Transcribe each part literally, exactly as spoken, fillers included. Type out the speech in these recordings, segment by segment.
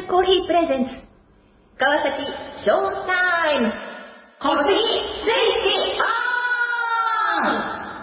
アール コーヒープレゼンツ川崎ショータイム小杉スイッチオン。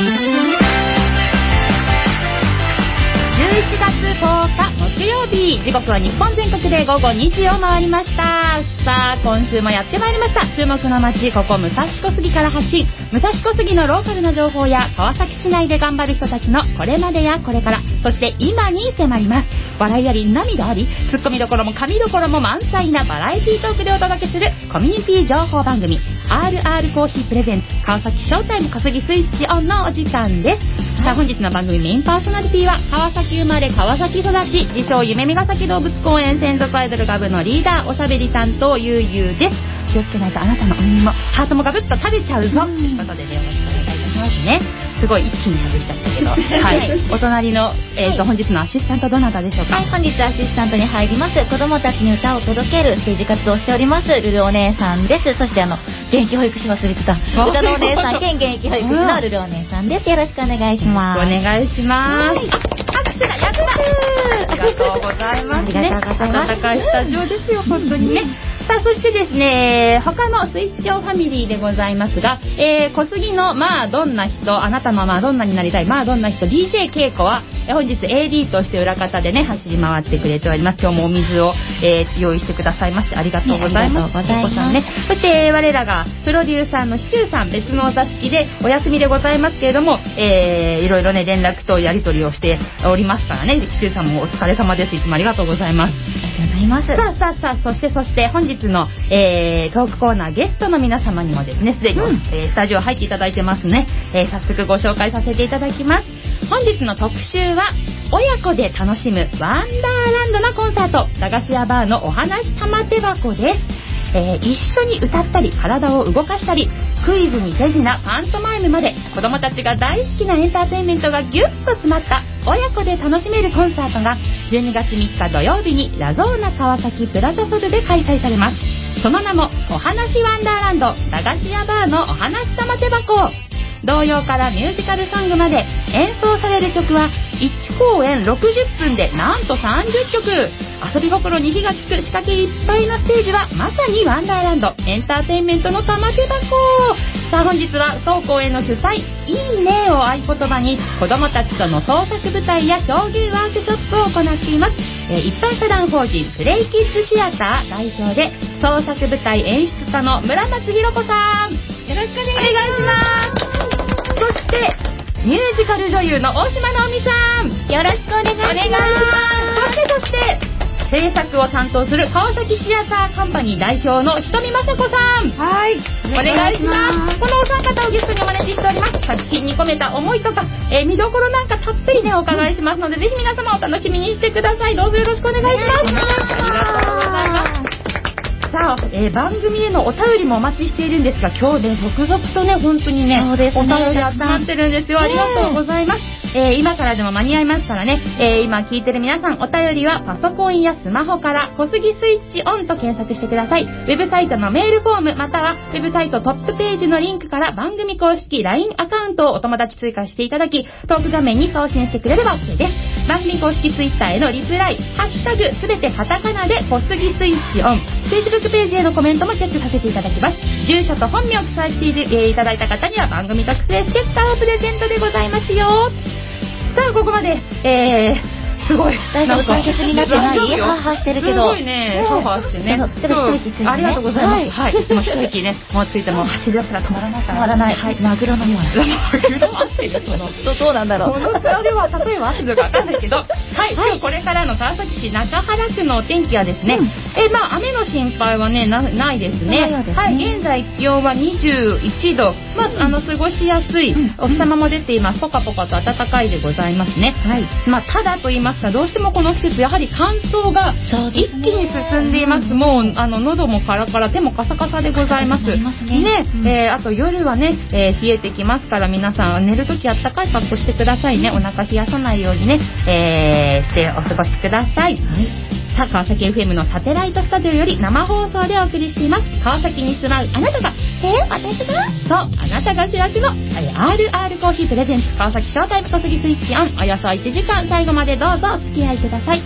じゅういちがつとおか木曜日、時刻は日本全国で午後にじを回りました。さあ今週もやってまいりました。注目の街、ここ武蔵小杉から発信、武蔵小杉のローカルな情報や川崎市内で頑張る人たちのこれまでやこれから、そして今に迫ります。笑いあり涙あり、ツッコミどころも神どころも満載なバラエティートークでお届けするコミュニティ情報番組 アールアール コーヒープレゼンツ川崎ショータイム小杉スイッチオンのお時間です。さあ本日の番組メインパーソナリティは川崎生まれ川崎育ち、自称夢見ヶ崎動物公園専属アイドルガブのリーダー、おしゃべり担当ゆうゆうです。気をつけないとあなたのお耳もハートもガブッと食べちゃうぞということでね、よろしくお願いいたしますね。すごい一気に喋っちゃったけどはい、お隣の、えーとはい、本日のアシスタントどなたでしょうか。 はい、本日アシスタントに入ります子供たちに歌を届けるステージ活動をしておりますルルお姉さんです。そしてあの現役保育士忘れてた歌のお姉さん兼現役保育士のルルお姉さんです。よろしくお願いします。 お願いします。拍手がやったありがとうございますね。温かいスタジオですよ本当にね。さあそしてですね、他のスイッチオンファミリーでございますが、えー、小杉のまあどんな人、あなたのまあどんなになりたいまあどんな人 ディージェー 恵子は本日 エーディー として裏方でね走り回ってくれております。今日もお水を、えー、用意してくださいましてありがとうございます。恵子さんね。そして我らがプロデューサーのシチューさん、別のお座敷でお休みでございますけれども、えー、いろいろね連絡とやり取りをしておりますからね、シチューさんもお疲れ様です。いつもありがとうございます。 ありがとうございます。 さあさあさあ、そしてそして本日の、えー、トークコーナーゲストの皆様にもですねすでに、うんえー、スタジオ入っていただいてますね、えー、早速ご紹介させていただきます。本日の特集は親子で楽しむワンダーランドなコンサート、駄菓子屋バーのお話玉手箱です。えー、一緒に歌ったり体を動かしたりクイズに手品パントマイムまで子どもたちが大好きなエンターテインメントがギュッと詰まった親子で楽しめるコンサートがじゅうにがつみっか土曜日にラゾーナ川崎プラザソルで開催されます。その名もお話ワンダーランド駄菓子屋バーのお話玉手箱。童謡からミュージカルソングまで演奏される曲はいち公演ろくじゅっぷんでなんとさんじゅっきょく。遊び心に火がつく仕掛けいっぱいのステージはまさにワンダーランドエンターテインメントの玉手箱。さあ本日は当公演の主催いいねを合言葉に子どもたちとの創作舞台や表現ワークショップを行っています。えー、一般社団法人プレイキッズシアター代表で創作舞台演出家の村松ひろ子さん、よろしくお願いします。そしてミュージカル女優の大島直美さん、 よろしくお願いします。 お願いします。そしてそして制作を担当する川崎シアターカンパニー代表のひとみまさこさん、 はいお願いします。このお三方をゲストにお招きしております。作品に込めた思いとか、えー、見どころなんかたっぷりねお伺いしますので、ぜひ皆様お楽しみにしてください。どうぞよろしくお願いします。ありがとうございます。さあ、えー、番組へのお便りもお待ちしているんですが、今日ね続々とね本当にね、 そうですね、 お便り集まってるんですよ。ありがとうございます。えー、今からでも間に合いますからね、えー、今聞いてる皆さんお便りはパソコンやスマホから小杉スイッチオンと検索してください。ウェブサイトのメールフォームまたはウェブサイトトップページのリンクから番組公式 ライン アカウントをお友達追加していただきトーク画面に送信してくれれば OK です。番組公式ツイッターへのリプライハッシュタグすべてカタカナで小杉スイッチオン、 Facebook ページへのコメントもチェックさせていただきます。住所と本名を記載していただいた方には番組特製ステッカーをプレゼントでございますよ。さあここまで、えーすごい大丈夫、簡潔になってない？ハーハーしてるけどすごいね、ハーハーしてね。 でも一息ついてね、 ありがとうございます。はい、はい、でも一息ねもうついても走り出したら止まらないから、 止まらない。はい、マグロのようなマグロ合ってるそのどどうなんだろう、 このツアーでは例えば合ってるのか分かんないけどはい、はい、今日これからの川崎市中原区のお天気はですね、うん、えー、まあ雨の心配はね な, ないですね。 ないですね。 はい、現在気温はにじゅういちど、まあ、あの過ごしやすい、うん、お日様も出ています。ポカポカと暖かいでございますね。はい、まあただと言いますかどうしてもこの季節やはり乾燥が一気に進んでいます。もうあの喉もカラカラ手もカサカサでございますね。ね、うん、えー、あと夜はね、えー、冷えてきますから皆さん寝るときあったかい格好してくださいね。お腹冷やさないようにね、えー、してお過ごしください。はい、さあ川崎 エフエム のサテライトスタジオより生放送でお送りしています。川崎に住まうあなたがえー、私がそうあなたが主役の アールアール コーヒープレゼンツ川崎ショータイム小杉スイッチオン、およそいちじかん最後までどうぞお付き合いください。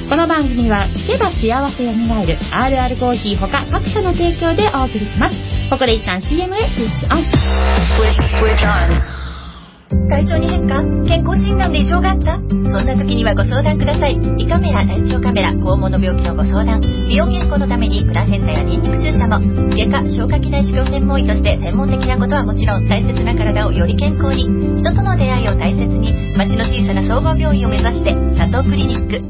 この番組は聞けば幸せよみがえる アールアール コーヒーほか各社の提供でお送りします。ここで一旦 シーエム へスイッチオン。 体調に変化？健康診断で異常があった？そんな時にはご相談ください。胃カメラ、大腸カメラ、肛門の病気のご相談、美容健康のためにプラセンタやニンニク注射も、外科、消化器内視病専門医として専門的なことはもちろん、大切な体をより健康に、人との出会いを大切に、町の小さな総合病院を目指して佐藤クリニック。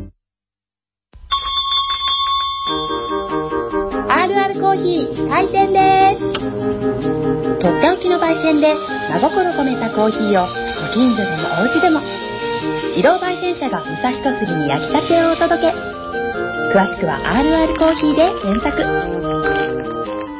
アールアール コーヒー開店です。とっておきの焙煎で真心込めたコーヒーをご近所でもお家でも、移動焙煎車が武蔵小杉に焼きたてをお届け。詳しくは アールアール コーヒーで検索。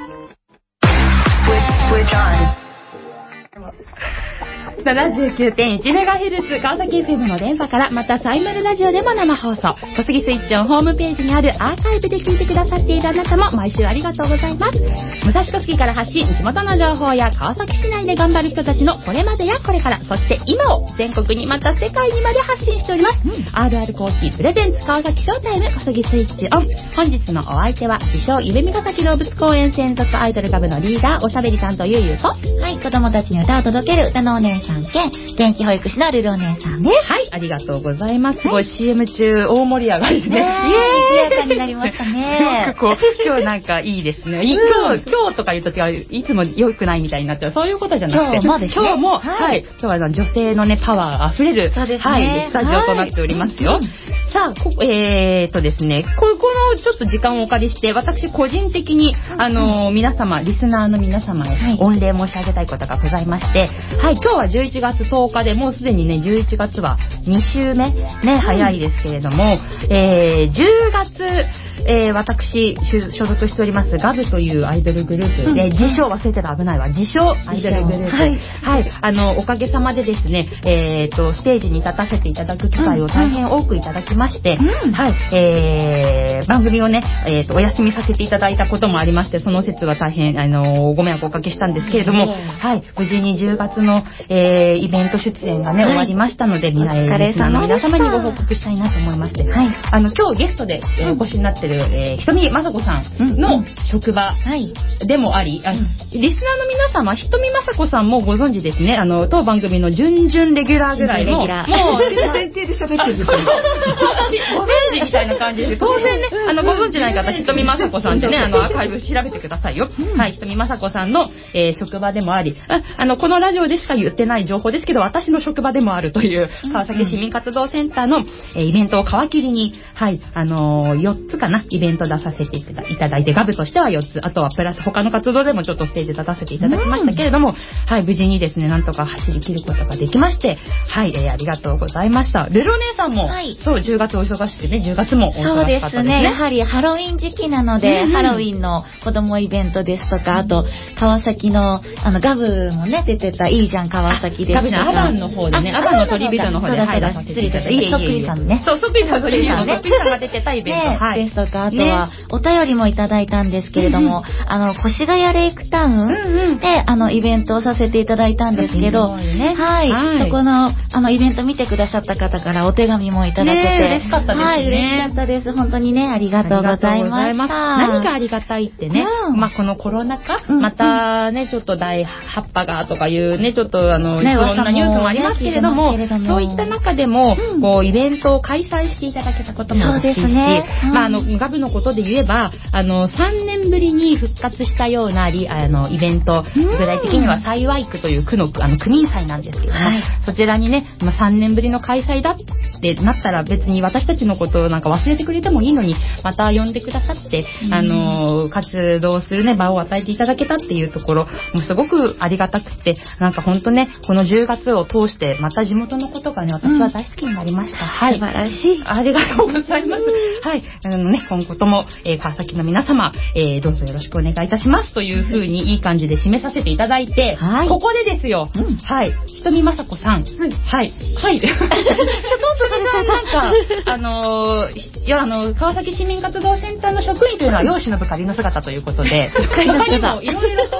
ななじゅうきゅうてんいちメガヘルツ 川崎 エフエム の電波から、またサイマルラジオでも生放送、小杉スイッチオンホームページにあるアーカイブで聞いてくださっているあなたも毎週ありがとうございます。武蔵小杉から発信、地元の情報や川崎市内で頑張る人たちのこれまでやこれから、そして今を全国にまた世界にまで発信しております、うん、アールアール コーヒープレゼンツ川崎ショータイム小杉スイッチオン。本日のお相手は自称夢見ヶ崎動物公園専属アイドルガブのリーダー、おしゃべり担当ゆうゆうと、 はい、子供たちに歌を届ける歌のお姉さん兼元気保育士のルルお姉さんです。 はい、ありがとうございます。すごい シーエム 中大盛り上がりですね。 ねえ、賑やかになりましたね。 よくこう今日なんかいいですね。今日今日とか言うと違う、いつも良くないみたいになっちゃう、そういうことじゃなくて、 今日もですね、 今日も、 はい、 はい、今日はあの女性のねパワーあふれる、 そうですね、 はい、スタジオとなっておりますよ。はい、さあこえー、っとですね、ここのちょっと時間をお借りして、私個人的にあの皆様、リスナーの皆様へ御礼申し上げたいことがございまして、はい、今日はじゅういちがつとおかで、もうすでにねじゅういちがつはに週目ね、早いですけれども、えー、じゅうがつ、えー、私所属しておりますガブというアイドルグループで、うん、自称忘れてた、危ないわ、自称アイドルグループ、はい、はい、あのおかげさまでですね、えー、とステージに立たせていただく機会を大変多くいただきまして、うん、はい、えー、番組をね、えー、とお休みさせていただいたこともありまして、その説は大変あのご迷惑をおかけしたんですけれども、うん、はい、無事にじゅうがつの、えー、イベント出演がね、はい、終わりましたので、皆、えー、リスナーの皆様にご報告したいなと思いまして、はい、あの今日ゲストで、えー、お越しになってる、えー、ひとみまさこさんの職場でもあり、うん、あ、リスナーの皆様、ひとみまさこさんもご存知ですね。あの当番組の準々レギュラーぐらいの、もう前提で喋ってるんですよ。 ご存知みたいな感じで、当然ね、あのご存知ない方、ひとみまさこさんってね、あのアーカイブ調べてくださいよ。うん、はい、ひとみまさこさんの、えー、職場でもあり、あ、あのこのラジオでしか言ってない情報ですけど、私の職場でもあるという川崎市民活動センターの、えー、イベントを皮切りに、はい、あのー、よっつかな、イベント出させていただいて、ガブとしてはよっつ、あとはプラス他の活動でもちょっとステージ立たせていただきましたけれども、うん、はい、無事にですね、なんとか走り切ることができまして、はい、えー、ありがとうございました。ルルお姉さんも、はい、そう、じゅうがつお忙しくてね、じゅうがつもお忙しかったですね。 そうですね、やはりハロウィン時期なので、うんうん、ハロウィンの子供イベントですとか、あと川崎のあのガブもね出てたいいじゃん川崎ですとか、 ガブじゃん、アバンの方でね、アバンのトリビュートの方で入らさせていただいて、 そっくりさんね、 そう、そっくりさんのトリビュートのそっくりさんが出てたイベント、 ね、はい、ですとか、あとはお便りもいただいたんですけれども、うんうん、あの越谷レイクタウンで、うんうん、あのイベントをさせていただいたんですけど、ね、はい、はい、そこのあのイベント見てくださった方からお手紙もいただけて、 ね、嬉しかったですね。 はい、嬉しかったです。本当にね、ありがとうございました。 何がありがたいってね、うん、まあこのコロナ禍、うん、またね、ちょっと第はっぱがとかいうね、ちょっとあの、ね、いろんなニュースもありますけれども、ね、そういった中でも、うん、こうイベントを開催していただけたことも嬉しいし、ね、うん、まああのガブのことで言えば、あのさんねんぶりに復活したようなリあのイベント、うん、具体的には幸区という区のあの区民祭なんですけども、はい、そちらにね、まあ、さんねんぶりの開催だってなったら、別に私たちのことをなんか忘れてくれてもいいのに、また呼んでくださって、うん、あの活動するね場を与えていただけたっていうところもすごくありがたくて、なんか本当ね、このじゅうがつを通してまた地元のことがね、私は大好きになりました。うん、はい、 素晴らしい、 ありがとうございます。はい、あのね、今後とも、えー、川崎の皆様、えー、どうぞよろしくお願いいたしますという風にいい感じで締めさせていただいて、はい、ここでですよ、うん、はい、ひとみまさこさん、はい、はいはいちょっとそれがなんかあのー、いやあの川崎市民活動センターの職員というのは容姿の部下りの姿ということで他にもいろいろとね、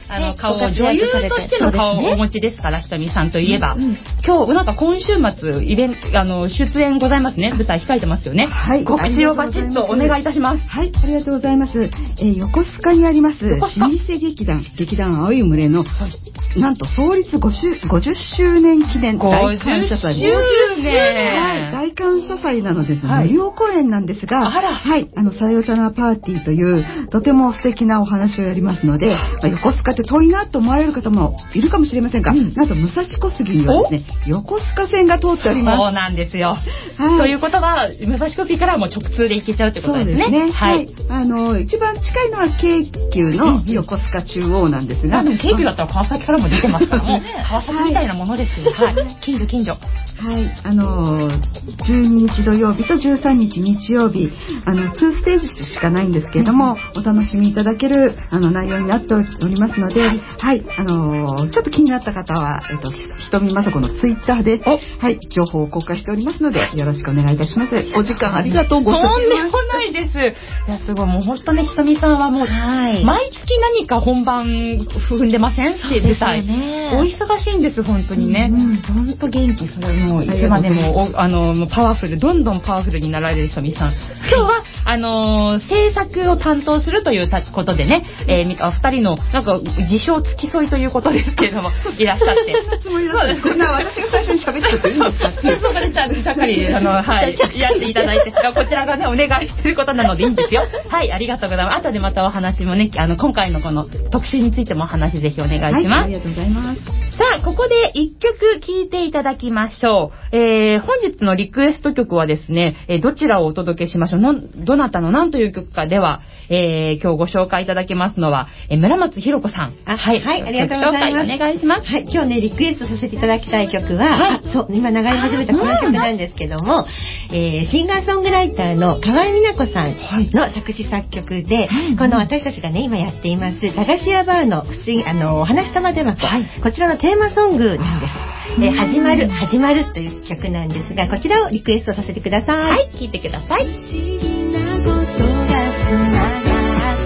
あの、顔を女優としての顔をお持ちですから、ひとみさんといえば。今日、なんか今週末、イベント、あの、出演ございますね。舞台控えてますよね。はい。告知をバチッとお願いいたします。 はい、ありがとうございます。えー、横須賀にあります、老舗劇団、劇団青い群れの、なんと創立ごじゅっしゅうねん記念大感謝祭。 ごじゅっしゅうねん。 はい、大感謝祭なので、無料公演なんですが、はい、あの、さよたなパーティーという、とても素敵なお話をやりますので、まあ、横須賀って遠いなと思われる方もいるかもしれませんが、うん、なんと武蔵小杉にはですね、横須賀線が通っております。 そうなんですよ。はい、ということは、武蔵小杉からも直通で行けちゃうってことですね。そうですね。 はい。あの、一番近いのは京急の横須賀中央なんですが、 うんうん、京急だったら川崎からも出てますから、もう川崎みたいなものですよ。はい。近所近所。 はい、あのじゅうににち土曜日とじゅうさんにち日曜日、あのにステージしかないんですけれども、うん、お楽しみいただけるあの内容になっておりますので、はい、はい、あのちょっと気になった方は、えっと、ひとみまさこのツイッターで、はい、情報を公開しておりますので、よろしくお願いいたします。お時間ありがとうございます。 とんでもないです。いや、すごい、もう本当ね、ひとみさんはもう、はい、毎月何か本番踏んでませんって舞台、ね、お忙しいんです、本当にね。本当元気、それもういつまでもおあのパワフル、どんどんパワフルになられるひとみさん。今日はあの制作を担当するということでね、えー、お二人のなんか自称付き添いということですけれどもいらっしゃって。 こんな私が最初に喋ってていいんですか？ そうかね、ちゃんちゃっかりあのはいやっていただいて、こちらがねお願いしてることなのでいいんですよ。はい、ありがとうございます。後でまたお話もね、あの今回のこの特集についてもお話ぜひお願いします。はい、 ありがとうございます。 さあ、ここで一曲聴いていただきましょう。えー、本日のリクエスト曲はですね、えー、どちらをお届けしましょう。のどなたの何という曲かでは、えー、今日ご紹介いただけますのは、えー、村松ひろ子さん。 あ、はい、はい、ありがとうございます。 紹介お願いします。 はい、今日ね、リクエストさせていただきたい曲は、はい、そう、今流れ始めたこの曲なんですけども、えー、シンガーソングライターの河合美奈子さんの作詞作曲で、はい、この私たちがね、今やっています、駄菓子屋バーの不思議、あの、お話玉手箱、はい、こちらのテーマソングなんです。えー、始まる、始まるという曲なんですが、こちらをリクエストさせてください。 はい、聴いてください。不思議なことがつながって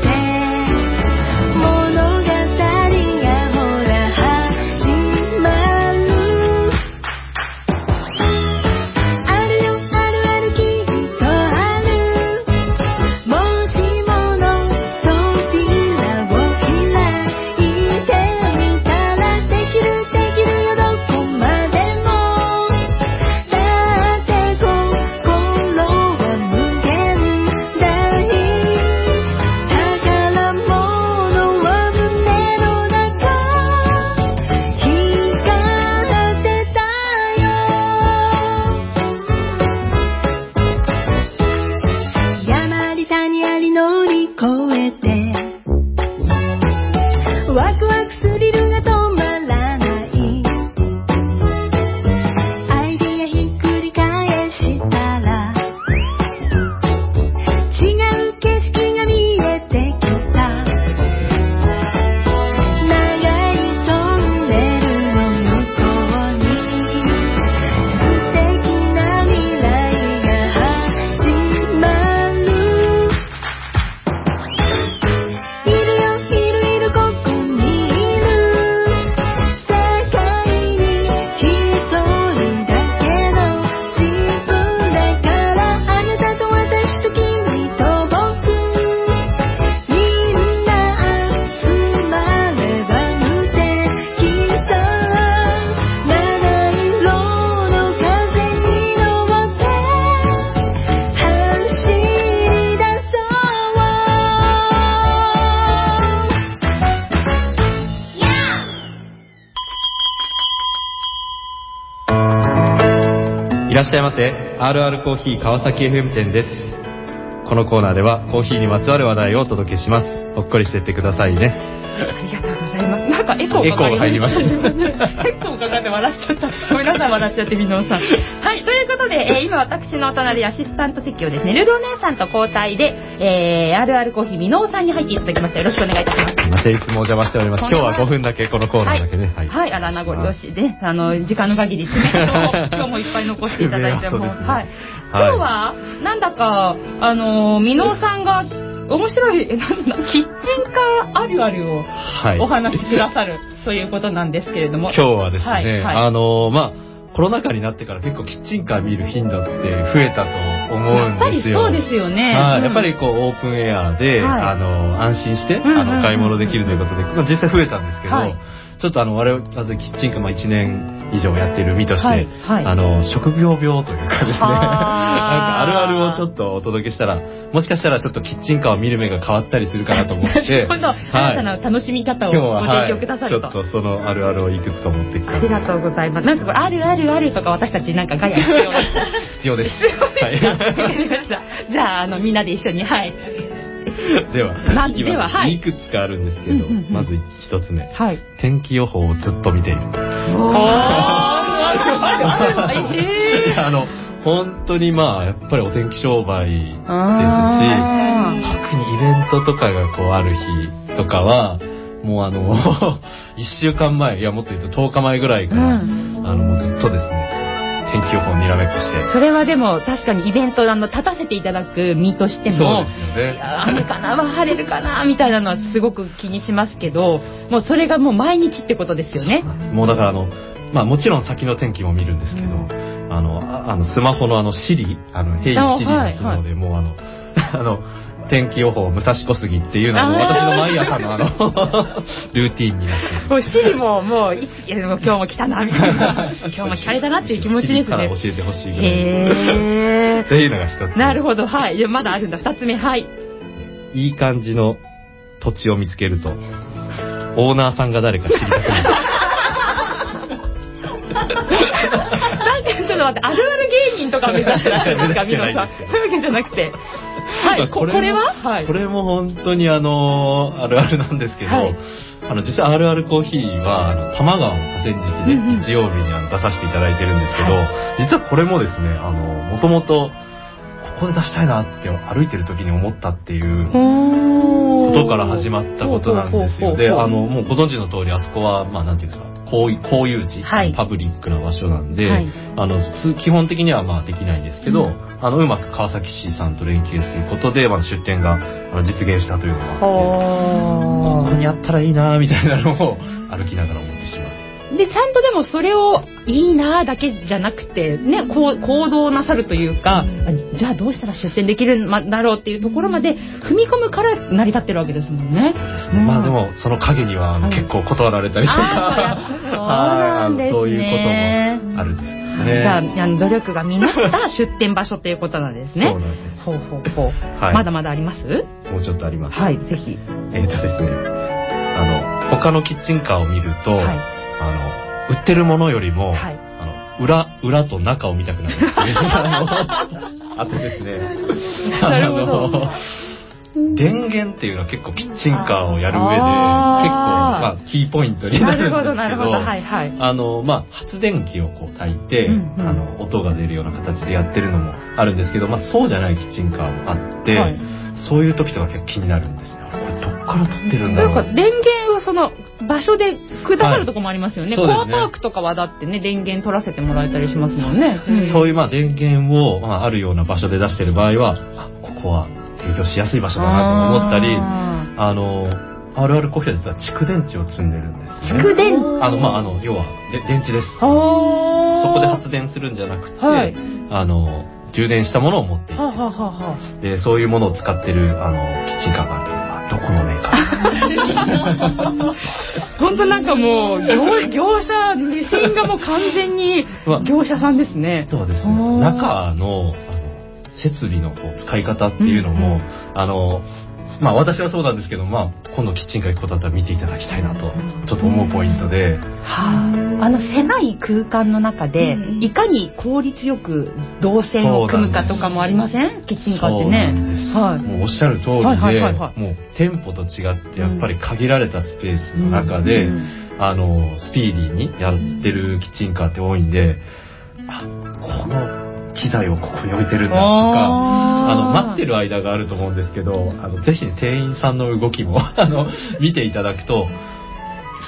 いらっしゃいませ。 アールアール コーヒー川崎 エフエム 店です。このコーナーではコーヒーにまつわる話題をお届けします。ほっこりしてってくださいね。 ありがとうございます。なんかエコーが入りました。エコーがかかって笑っちゃった。ごめんなさい、笑っちゃってみのさん。はい、ということで、えー、今私の隣アシスタント席をですね、ルルお姉さんと交代で、えー、アールアール コーヒーみのさんに入っていただきました。よろしくお願いいたします。 すいません、いつもお邪魔しております。今日はごふんだけこのコーナーだけね。 はい、はい、あら名残惜しいで、あの時間の限り爪痕を今日もいっぱい残していただいても、はい。今日はなんだかあのみのさんが面白い、えなんだキッチンカーあるあるをお話しくださるということなんですけれども。 今日はですね、 はいはい、 あの、まあ、コロナ禍になってから結構キッチンカー見る頻度って増えたと思うんですよ。 やっぱりそうですよね。 はい、 うん、 やっぱりこうオープンエアで、はい、あの安心して、 うんうんうん、 あの買い物できるということで、まあ、実際増えたんですけど、はい、ちょっとあの我々まずキッチンカーまあいちねん以上やっている身として、はいはい、あの職業病というかですね、なんかあるあるをちょっとお届けしたら、もしかしたらちょっとキッチンカーを見る目が変わったりするかなと思って、 今度、はい、新たな楽しみ方をご提供くださると、 はい、ちょっとそのあるあるをいくつか持ってきた。 ありがとうございます。なんかこれあるあるあるとか私たちなんかガヤ必要です。 必要です。 はい。じゃああのみんなで一緒にはい。 では、 ま、では、はい、 いくつかあるんですけど、うんうんうん、まず一つ目、 はい、 天気予報をずっと見ている。あの本当にまあやっぱりお天気商売ですし、特にイベントとかがこうある日とかはもうあのいっしゅうかんまえ、いやもっと言うととおかまえぐらいから、うん、あのもうずっとですね天気予報にらめっこして。 それはでも確かにイベントあの立たせていただく身としても、 そうですよね、 いや雨かな晴れるかなみたいなのはすごく気にしますけど、もうそれがもう毎日ってことですよね。 もうだからあのまあもちろん先の天気も見るんですけど、うん、あのあのスマホのあのシリあのヘイシリの機能でもうあのあの天気予報武蔵小杉っていうのも私の毎朝のあのルーティーンになってる。 もうシリももういつ今日も来たなみたいな今日も聞かれたなっていう気持ちですね。 から教えてほしいぐらい。へーっていうのが一つ。 なるほど、はい。でまだあるんだ。二つ目、はい。 いい感じの土地を見つけるとオーナーさんが誰か知りたくなる。 なんかちょっと待って、あるある芸人とか目指してないですか、皆さん。そういうわけじゃなくて。はい、これこれは、はい、 これも本当にあのあるあるなんですけど、はい、あの実際あるあるコーヒーはあの多摩川の河川敷で日曜日にあの出させていただいてるんですけど、はい、実はこれもですね、あのもともとここで出したいなって歩いてる時に思ったっていうことから始まったことなんですよ。で、あのもうご存知の通りあそこはまあなんていうんですか。公有地、はい、パブリックな場所なんで、はい、あの基本的にはまあできないんですけど、うん、あのうまく川崎市さんと連携することで、まあ、出店が実現したというのがあって、ここにあったらいいなみたいなのを歩きながら思ってしまう。 でちゃんとでもそれをいいなだけじゃなくてね、こう行動なさるというか、うん、じゃあどうしたら出店できるんだろうっていうところまで踏み込むから成り立ってるわけですもんね。 うん、まあでもその陰には結構断られたりとか、 はい、そうなんですね。 そういうこともあるんですね。 じゃあ努力が実った出店場所ということなんですね。 そうなんです。 ほうほうほう、はい、まだまだあります？ もうちょっとあります。 はい、ぜひ。 えーとですね、あの他のキッチンカーを見ると、はい、あの売ってるものよりも、はい、あの 裏, 裏と中を見たくなるっていうあとですね、 なるほど。 電源っていうのは結構キッチンカーをやる上で結構まあキーポイントになるんですけど、 なるほど、はいはい、 あのまあ発電機をこう焚いて、うんうん、あの音が出るような形でやってるのもあるんですけど、まあそうじゃないキッチンカーもあって、はい、そういう時とか結構気になるんですね。これどっから撮ってるんだろう。 なんか電源はその場所でくださるとこもありますよね。はい、コアパークとかはだってね電源取らせてもらえたりしますもんね。 うん、そういうまあ電源を、まあ、あるような場所で出してる場合は、あここは提供しやすい場所だなと思ったり、あ, あのあるあるコーヒーは実は蓄電池を積んでるんですね。 蓄電あのまああの要はで電池です。そこで発電するんじゃなくて、はい、あの充電したものを持っていて、ははははでそういうものを使ってるあのキッチンカーがある。どこのメーカー？ 本当なんかもう 業, 業者目線がもう完全に業者さんですね。 そうですね。中の設備のこう使い方っていうのも、うんうん、あのまあ私はそうなんですけど、まあ今度キッチンカー行くことだったら見ていただきたいなとちょっと思うポイントで、はあ、あの狭い空間の中で、うん、いかに効率よく動線を組むかとかもありません？キッチンカーってね。 はい、もうおっしゃる通りで、はいはいはいはい、もう店舗と違ってやっぱり限られたスペースの中で、うん、あのスピーディーにやってるキッチンカーって多いんで、あこの機材をここに置いてるんだとか、あの待ってる間があると思うんですけど、あのぜひ、ね、店員さんの動きもあの見ていただくと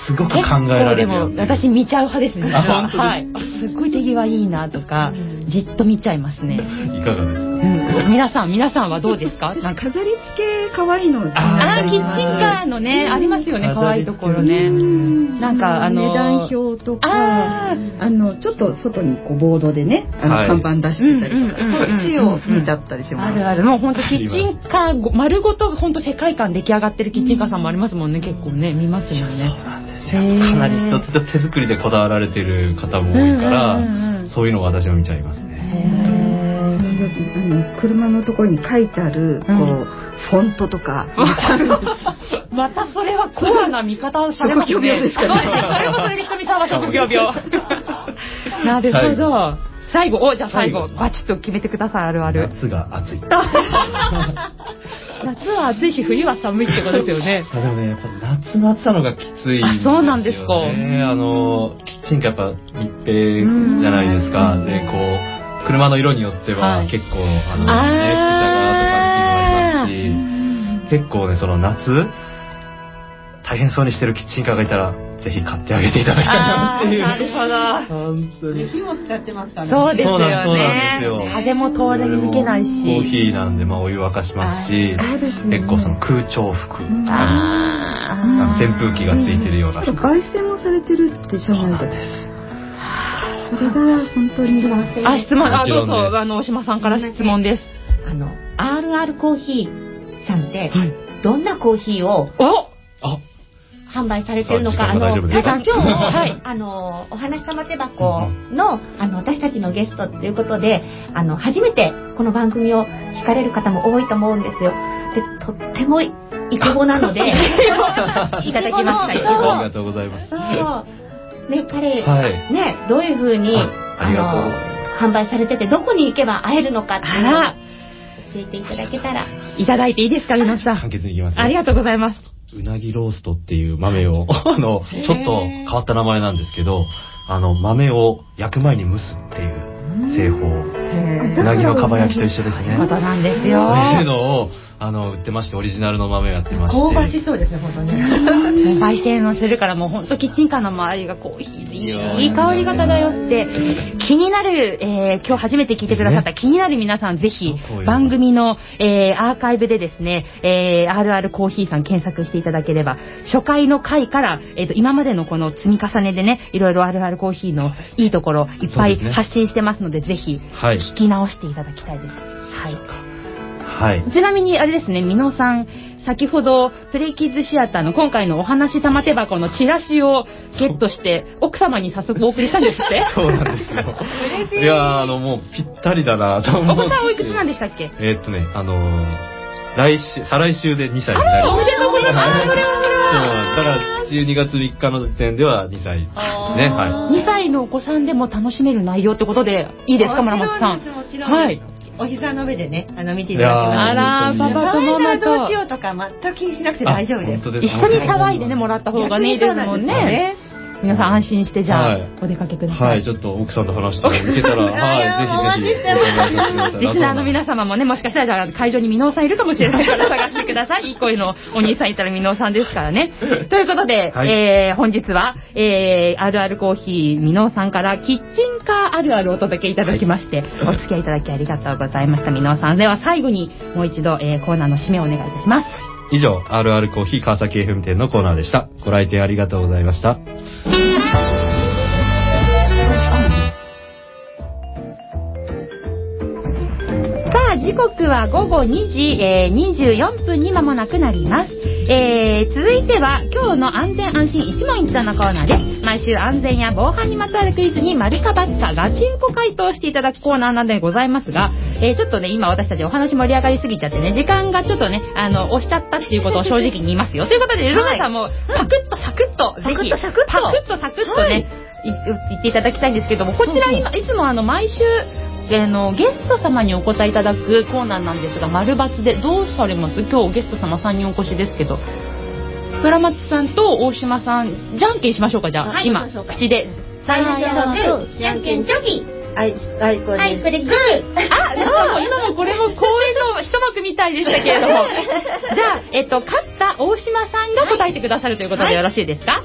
すごく考えられるよ。 結構でも私見ちゃう派ですね。 あ、本当ですか。 はい。すっごい手際いいなとか、じっと見ちゃいますね。 いかがですか。 うん、皆さん、皆さんはどうですか？なんか飾り付け可愛いの。 ああ、キッチンカーのね、ありますよね、可愛いところね。なんか、あの、 値段表とか、あの、ちょっと外にこうボードでね、あの、看板出してたりとか、そっちを見たったりします。 あるある、もう本当キッチンカー、丸ごと本当世界観出来上がってるキッチンカーさんもありますもんね、結構ね、見ますよね。 そうなんですよ。かなり一つ一つ手作りでこだわられてる方も多いから、そういうのを私は見ちゃいますね。 あの車のところに書いてあるこう、うん、フォントとかまたそれはコアな見方をされますね。職業病ですかね。それもそれでひとみさんは職業病。なるほど。最後、おじゃあ最後バチッと決めてください。あるある。 夏が暑い。 夏は暑いし冬は寒いってことですよね。 でもね、やっぱ夏の暑さのがきついんですよね。 あ、そうなんですか。 あのキッチンカーやっぱ密閉じゃないですか。でこう。車の色によっては結構、はい、あのね、輻射がとかっていうのもありますし、結構ね、その夏大変そうにしてるキッチンカーがいたらぜひ買ってあげていただきたいなっていう。 なるほど。 本当に。 火も使ってますからね。 そうですよね。 そうなんですよ。 風も通り抜けないし。 コーヒーなんでまあお湯沸かしますし、結構その空調服、あの扇風機がついてるような服。 焙煎もされてるって社内で。それが本当にあ、質問、あ、どうぞ、あの大島さんから質問です。 あの アールアール コーヒーさんってどんなコーヒーを販売されてるのか、あの今日はいあのお話玉手箱のあの私たちのゲストということで、あの初めてこの番組を聞かれる方も多いと思うんですよ。で、とってもイケボなのでいただきました。イケボ。 ありがとうございます。 ね、彼、はい、ね、どういう風にあの販売されてて、どこに行けば会えるのかっていうのを教えていただけたら。 いただいていいですか、皆さん。 簡潔にいきます、ね。 ありがとうございます。 うなぎローストっていう豆をあのちょっと変わった名前なんですけど、あの豆を焼く前に蒸すっていう製法。うなぎのかば焼きと一緒ですね。 そうなんですよ。 そういうのをあの売ってまして、オリジナルの豆をやってまして。 香ばしそうですね、本当に。 焙煎をするからもう本当キッチンカーの周りがこういい、いい香りが漂って気になる、えー、今日初めて聞いてくださった気になる皆さん、ぜひ番組の、えー、アーカイブでですね、えー、アールアール コーヒーさん検索していただければ、初回の回から、えー、と今までのこの積み重ねでね、いろいろ アールアール コーヒーのいいところいっぱい発信してますので、ぜひ聞き直していただきたいです。はい。 はい、 ちなみにあれですね、みのさん、先ほどプレイキッズシアターの今回のお話玉手箱のチラシをゲットして奥様に早速お送りしたんですって。 そうなんですよ。いやあのもうぴったりだなと思って。 お子さんおいくつなんでしたっけ？ えー、っとねあのー、来週再来週でにさいになります。 おめでとうございます。それはだからじゅうにがつみっかの時点ではにさいですね。はい。 にさいのお子さんでも楽しめる内容ってことでいいですか、村本さん。はい。 お膝の上でね、あの見ていただきます。 あら、パパとママとどうしようとか全く気にしなくて大丈夫です。 一緒に騒いでねもらった方がねいいですもんね。皆さん安心してじゃあ、はい、お出かけください。 はい、ちょっと奥さんと話していけたら、はい、ぜひぜひ。 リスナーの皆様もね、もしかしたらじゃあ会場に箕面さんいるかもしれないから探してください。いい声のお兄さんいたら箕面さんですからね。ということで、はい、えー、本日は、えー、アールアール コーヒー箕面さんからキッチンカーあるあるをお届けいただきまして、はい、お付き合いいただきありがとうございました。箕面さん。では最後にもう一度、えー、コーナーの締めをお願いいたします。 以上、アールアール コーヒー川崎 エフエム 店のコーナーでした。ご来店ありがとうございました。 時刻はごごにじ、えー、にじゅうよんぷんに間もなくなります。えー、続いては今日の安全安心一問一答のコーナーで、毎週安全や防犯にまつわるクイズに丸か×かガチンコ回答していただくコーナーなんでございますが、えー、ちょっとね今私たちお話盛り上がりすぎちゃってね、時間がちょっとねあの押しちゃったっていうことを正直に言いますよ。ということでルルメさんもサクッとサクッとぜひサクッとサクッとサクッとね、はい、言っていただきたいんですけども、こちら今いつもあの毎週あのゲスト様にお答えいただくコーナーなんですが、丸×でどうされます？今日ゲスト様さんにんお越しですけど、村松さんと大島さんじゃんけんしましょうか。じゃあ、はい、今口で最初はグーじゃんけんチョキ、はい、はい、これはい、これグー。 あ、でも今もこれも公演の一幕みたいでしたけれどもじゃあ、えっと、勝った大島さんが答えてくださるということでよろしいですか？ は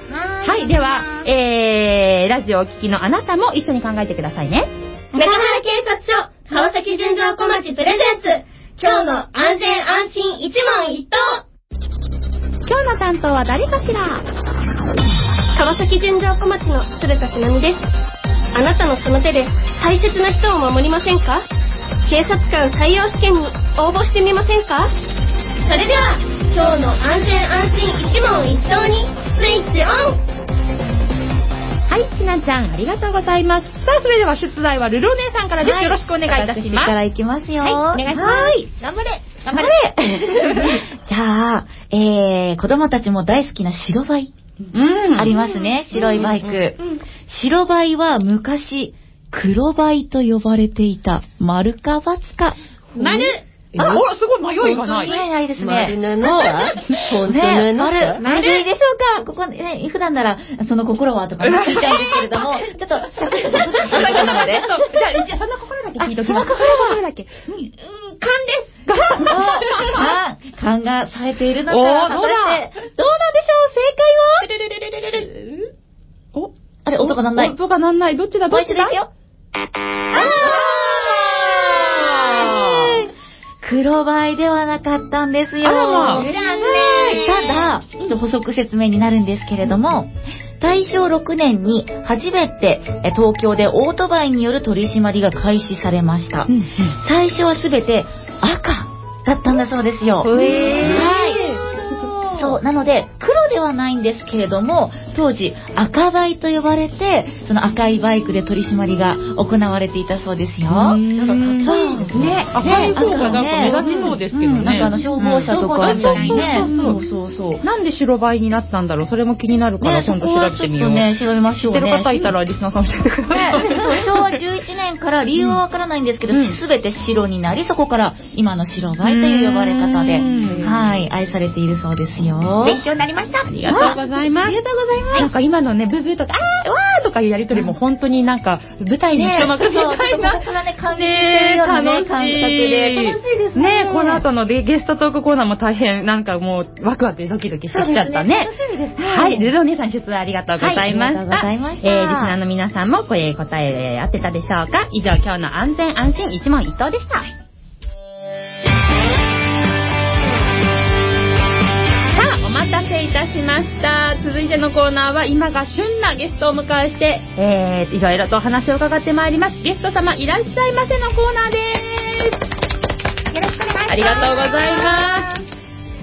はい、では、えー、ラジオをお聞きのあなたも一緒に考えてくださいね。 中原警察署、川崎純情小町プレゼンツ、今日の安全安心一問一答。 今日の担当は誰かしら。 川崎純情小町の鶴田つなみです。あなたのその手で大切な人を守りませんか？警察官採用試験に応募してみませんか？それでは今日の安全安心一問一答にスイッチオン。 はい、ちなちゃんありがとうございます。さあ、それでは出題はルルお姉さんからです、はい、よろしくお願いいたします。 からいきますよ。 はい、お願いします。 はい、頑張れ頑張れじゃあ、えー、子供たちも大好きな白バイ、うん、ありますね、白いバイク、うんうんうん、白バイは昔黒バイと呼ばれていた。丸か×か。 丸。あ、すごい迷いがない。 迷いないですね。 丸なのか本当なのか、 ね、丸。丸でいいでしょうか。ここね、普段なら、その心はとか聞いちゃうんですけれども、ちょっと、サクッとサクッとサクッとなので。 じゃあ、じゃあ、そんな心だけ聞いときます。 その心だけ。うん、 勘です。 あ、勘が冴えているのか。 おー、どうだ。 どうなんでしょう。正解はお、あれ、音がなんない。 音がなんない。どっちだ、どっちだ。 黒バイではなかったんですよ。 あらまあ、 ただ、ちょっと補足説明になるんですけれども、大正ろくねんに初めて東京でオートバイによる取り締まりが開始されました。うんうん、最初はすべて赤だったんだそうですよ。 へー、 はい。そう、なので黒ではないんですけれども、当時赤バイと呼ばれて、その赤いバイクで取り締まりが行われていたそうですよ。なんかかっこいいですね。 赤い方がなんか目立ちそうですけどね。 なんかあの消防車とかみたいにね。そうそうそう。 なんで白バイになったんだろう。それも気になるから今度調べてみよう。 ね、調べましょうね。 知ってる方いたらリスナーさん教えてください。 昭和じゅういちねんから理由はわからないんですけど、すべて白になり、そこから今の白バイという呼ばれ方で、はい、愛されているそうですよ。 勉強になりました。ありがとうございます。 ありがとうございます。 なんか今のね、ブブーとか、あー、わーとかいうやりとりも本当になんか舞台に人幕みたいな。 ね、そう、ね、感じてるようなね、感覚で。楽しいですね。 ね、この後のゲストトークコーナーも大変なんかもうワクワクドキドキしちゃったね。 楽しみですね。 はい、ルルお姉さん出題ありがとうございました。 ありがとうございました。 えー、リスナーの皆さんもこれ答え合ってたでしょうか。以上、今日の安全安心一問一答でした。お待たせいたしました。続いてのコーナーは今が旬なゲストをお迎えして、えー、いろいろとお話を伺ってまいります。ゲスト様いらっしゃいませのコーナーです。よろしくお願いします。ありがとうございます。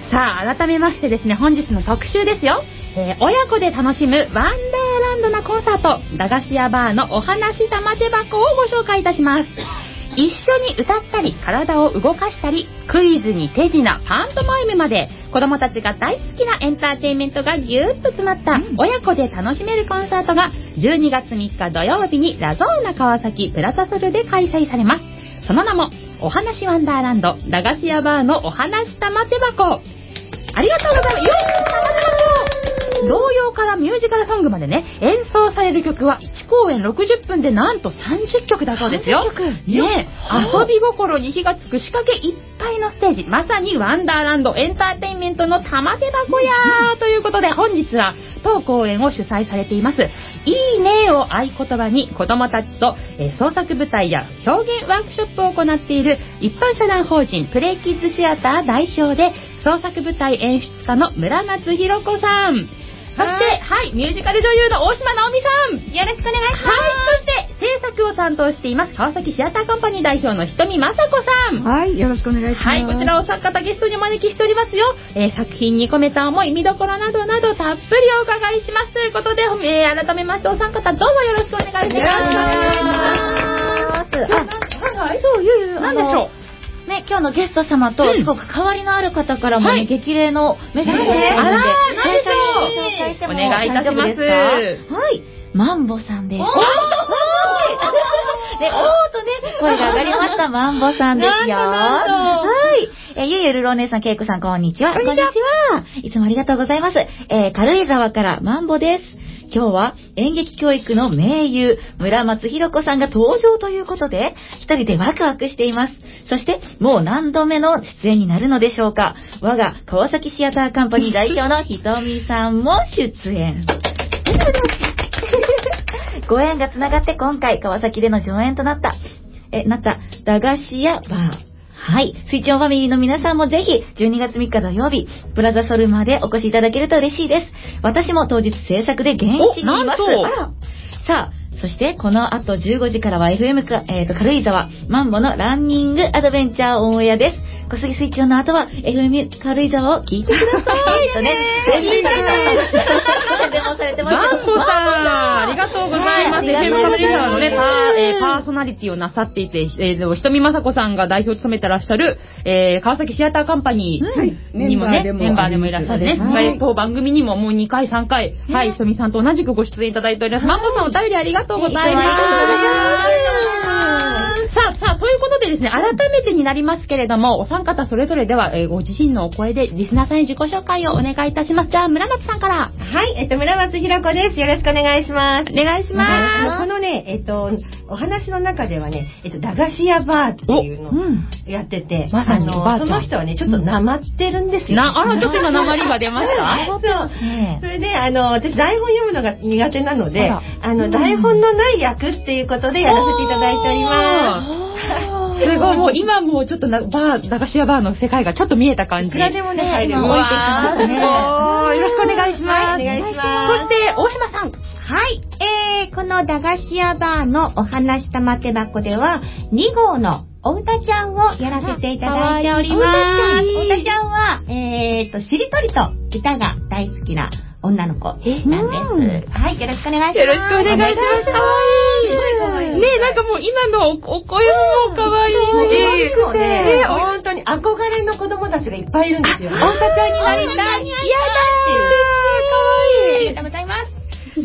さあ、改めましてですね、本日の特集ですよ。えー、親子で楽しむワンダーランドなコンサート、駄菓子屋バーのお話玉手箱をご紹介いたします。一緒に歌ったり体を動かしたり、クイズに手品、パントマイムまで子供たちが大好きなエンターテインメントがぎゅっと詰まった親子で楽しめるコンサートがじゅうにがつみっか土曜日にラゾーナ川崎プラザソルで開催されます。その名もお話ワンダーランド駄菓子屋バーのお話玉手箱。ありがとうございます。よー、童謡からミュージカルソングまでね、演奏される曲はいち公演ろくじゅっぷんでなんとさんじゅっきょくだそうですよ。ね、遊び心に火がつく仕掛けいっぱいのステージ、まさにワンダーランドエンターテインメントの玉手箱やーということで、本日は当公演を主催されていますいいねを合言葉に子どもたちと、えー、創作舞台や表現ワークショップを行っている一般社団法人プレイキッズシアター代表で創作舞台演出家の村松ひろ子さん、そして、はい、ミュージカル女優の大島直美さん。 よろしくお願いします。 はい、そして、制作を担当しています、川崎シアターカンパニー代表の瞳雅子さん。 はい、よろしくお願いします。 はい、こちらお三方ゲストにお招きしておりますよ。えー、作品に込めた思い、見どころなどなどたっぷりお伺いします。ということで、えー、改めましてお三方どうぞよろしくお願いします。 よろしくお願いします。 あ、はい、そういう、なんでしょう。 ね、今日のゲスト様とすごく変わりのある方からも、ね、はい、激励のメッセージが来ているので、 あらー、何でしょう、 紹介してもお願いいたします。 はい、マンボさんです。おー、で、おーとね、声が上がりました、マンボさんですよ。はい。えー、ゆゆるろお姉さん、けいこさん、こんにちは。 こんにちは。 いつもありがとうございます。えー、軽井沢からマンボです。今日は演劇教育の名優、村松ひろ子さんが登場ということで、一人でワクワクしています。そして、もう何度目の出演になるのでしょうか。我が川崎シアターカンパニー代表のひとみさんも出演。 ご縁がつながって今回川崎での上演となった、え、なった駄菓子屋バー。はい。スイッチオンファミリーの皆さんもぜひ、じゅうにがつみっか土曜日、プラザソルマでお越しいただけると嬉しいです。私も当日制作で現地にいます。あら。さあ、そしてこの後じゅうごじからは エフエム か、えーと、軽井沢マンボのランニングアドベンチャーオンエアです。小杉スイッチオンの後は エフエム 軽井沢を聞いてください。とね、宣伝もされてますけど。 マンボさん、ありがとうございます。エフエム 軽井沢のね、パー、えー、パーソナリティをなさっていて、えー、ひとみまさこさんが代表を務めてらっしゃる、えー、川崎シアターカンパニーにもね、うん、メンバーでもいらっしゃるね、はい、当番組にももうにかいさんかい、はい、ひとみさんと同じくご出演いただいております。マンボさんお便りありがとうございます。さあ、さあ、ということでですね、改めてになりますけれども、お三方それぞれでは、えー、ご自身のお声でリスナーさんに自己紹介をお願いいたします。じゃあ、村松さんから。 はい、えっと、村松ひろ子です。よろしくお願いします。 お願いします。 このね、えっと、お話の中ではね、えっと、駄菓子屋バーっていうのをやってて、 まさにあの、その人はね、ちょっとなまってるんですよ。 な、あら、ちょっと今なまりが出ましたそう。それで、あの、私台本読むのが苦手なので、あの、台本のない役っていうことでやらせていただいております。 すごい、もう今もうちょっとなバー、駄菓子屋バーの世界がちょっと見えた感じ。 いくらでもね、入れる。 動いてきますね。よろしくお願いします。 はい、お願いします。 そして、大島さん。 はい、えー、この駄菓子屋バーのお話玉手箱では、に号のおうたちゃんをやらせていただいております。おうたちゃんは、えーと、しりとりと歌が大好きな女の子なんです。はい、よろしくお願いします。 よろしくお願いします。かわいい。すごいかわいい。ねえ、なんかもう今のお声もかわいいし。 でもね、本当に憧れの子供たちがいっぱいいるんですよ。おうたちゃんになりたい。嫌だっていう。かわいい。 ありがとうございます。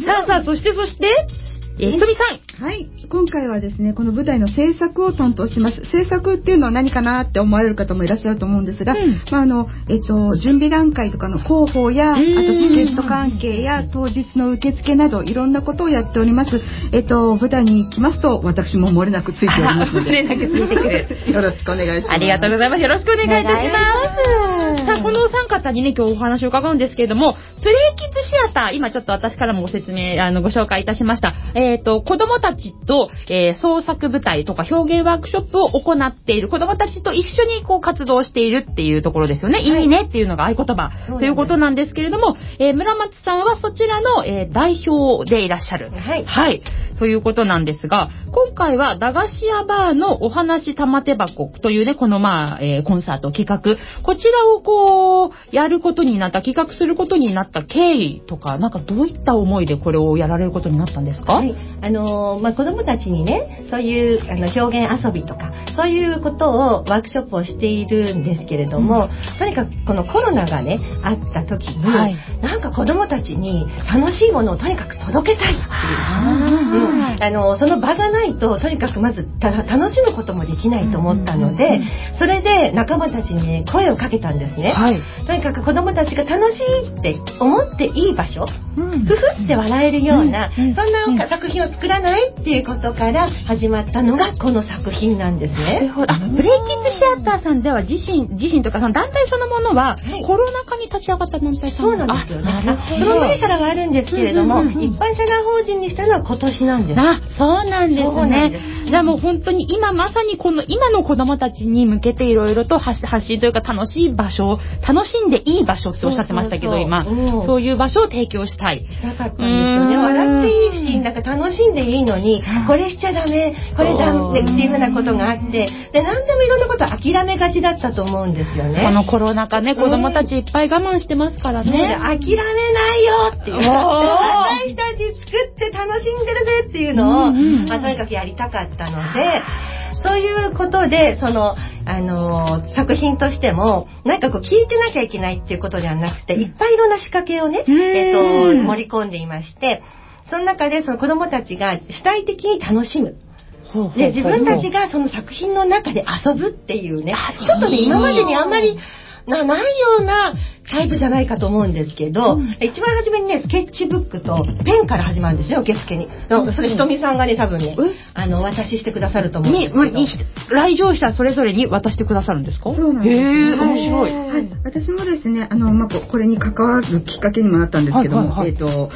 さあさあ、そしてそして、えー、ひとみさん。 はい。今回はですね、この舞台の制作を担当します。制作っていうのは何かなって思われる方もいらっしゃると思うんですが、うん、まあ、あの、えっと、準備段階とかの広報や、あとチケット関係や当日の受付など、いろんなことをやっております。えっと、舞台に来ますと、私も漏れなくついておりますので。 漏れなくついてくる。 よろしくお願いします。 ありがとうございます。よろしくお願いいたします。さあ、このお三方にね、今日お話を伺うんですけれども、プレイキッズシアター、今ちょっと私からもご説明、あの、ご紹介いたしました。えっと、子供たちと、えー、創作舞台とか表現ワークショップを行っている子どもたちと一緒にこう活動しているっていうところですよね。はい、いいねっていうのが合言葉ということなんですけれども、えー、村松さんはそちらの、えー、代表でいらっしゃる。 はい。 はい。ということなんですが、今回は駄菓子屋バーのお話玉手箱というね、このまあ、えー、コンサート企画、こちらをこう、やることになった、企画することになった経緯とか、なんかどういった思いでこれをやられることになったんですか？ はい。あのー、まあ、子どもたちにね、そういうあの表現遊びとかそういうことをワークショップをしているんですけれども、うん、とにかくこのコロナがねあった時に、はい、なんか子どもたちに楽しいものをとにかく届けたいっていう、あ、うん、あのその場がないととにかくまずた楽しむこともできないと思ったので、うんうんうん、それで仲間たちに、ね、声をかけたんですね、はい、とにかく子どもたちが楽しいって思っていい場所、うん、ふふって笑えるような、うんうん、そんな作品を作らないっていうことから始まったのがこの作品なんですね。 なるほど。あ、ブレイキッズシアターさんでは自身自身とかその団体そのものは、はい、コロナ禍に立ち上がった団体さん。 そうなんですよね。その前からはあるんですけれども、うんうんうん、一般社団法人にしたのは今年なんです。 あ、そうなんですね。じゃあもう本当に今まさにこの今の子どもたちに向けていろいろと発信というか楽しい場所、楽しんでいい場所っておっしゃってましたけど、そうそうそう今、うん、そういう場所を提供したい。 したかったんですよね。笑っていいし、なんか楽しんでいいのに、これしちゃダメ、これダメっていうふうなことがあって、で何でもいろんなことを諦めがちだったと思うんですよね。 このコロナ禍ね、子どもたちいっぱい我慢してますからね。 ね、諦めないよっていう。私たち作って楽しんでるぜっていうのを、うんうん、まあ、とにかくやりたかったので、そういうことでその、あのー、作品としてもなんかこう聞いてなきゃいけないっていうことではなくて、いっぱいいろんな仕掛けをね、えーと、盛り込んでいまして、その中でその子どもたちが主体的に楽しむ。で自分たちがその作品の中で遊ぶっていうね、ちょっとね今までにあんまりなないようなタイプじゃないかと思うんですけど、うん、一番初めにねスケッチブックとペンから始まるんですよ、受付に。それひとみさんがね多分ね、あのお渡ししてくださると思うんですけど、に来場者それぞれに渡してくださるんですか？ そうなんです。へー、面白い。 はい、私もですね、あの、まあ、これに関わるきっかけにもなったんですけども、はいはいはい、えっと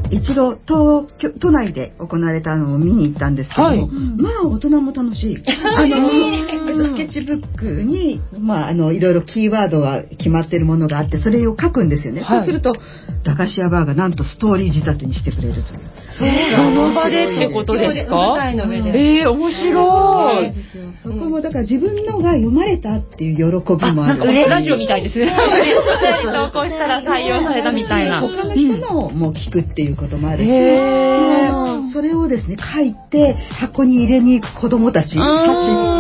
一度東京都内で行われたのを見に行ったんですけども、はい、まあ大人も楽しい。あのスケッチブックにまああのいろいろキーワードが決まっているものがあって、それを書くんですよね。はい、そうすると駄菓子屋バーがなんとストーリー仕立てにしてくれるという。 その場でってことですか？舞台の上で。ええー、面白い。 そこもだから自分のが読まれたっていう喜びもある。 あ、なんかラジオみたいですね。投稿したら採用されたみたいな。 他の人のも聞くっていうこともあるし、それをですね書いて箱に入れに行く子どもたち走って、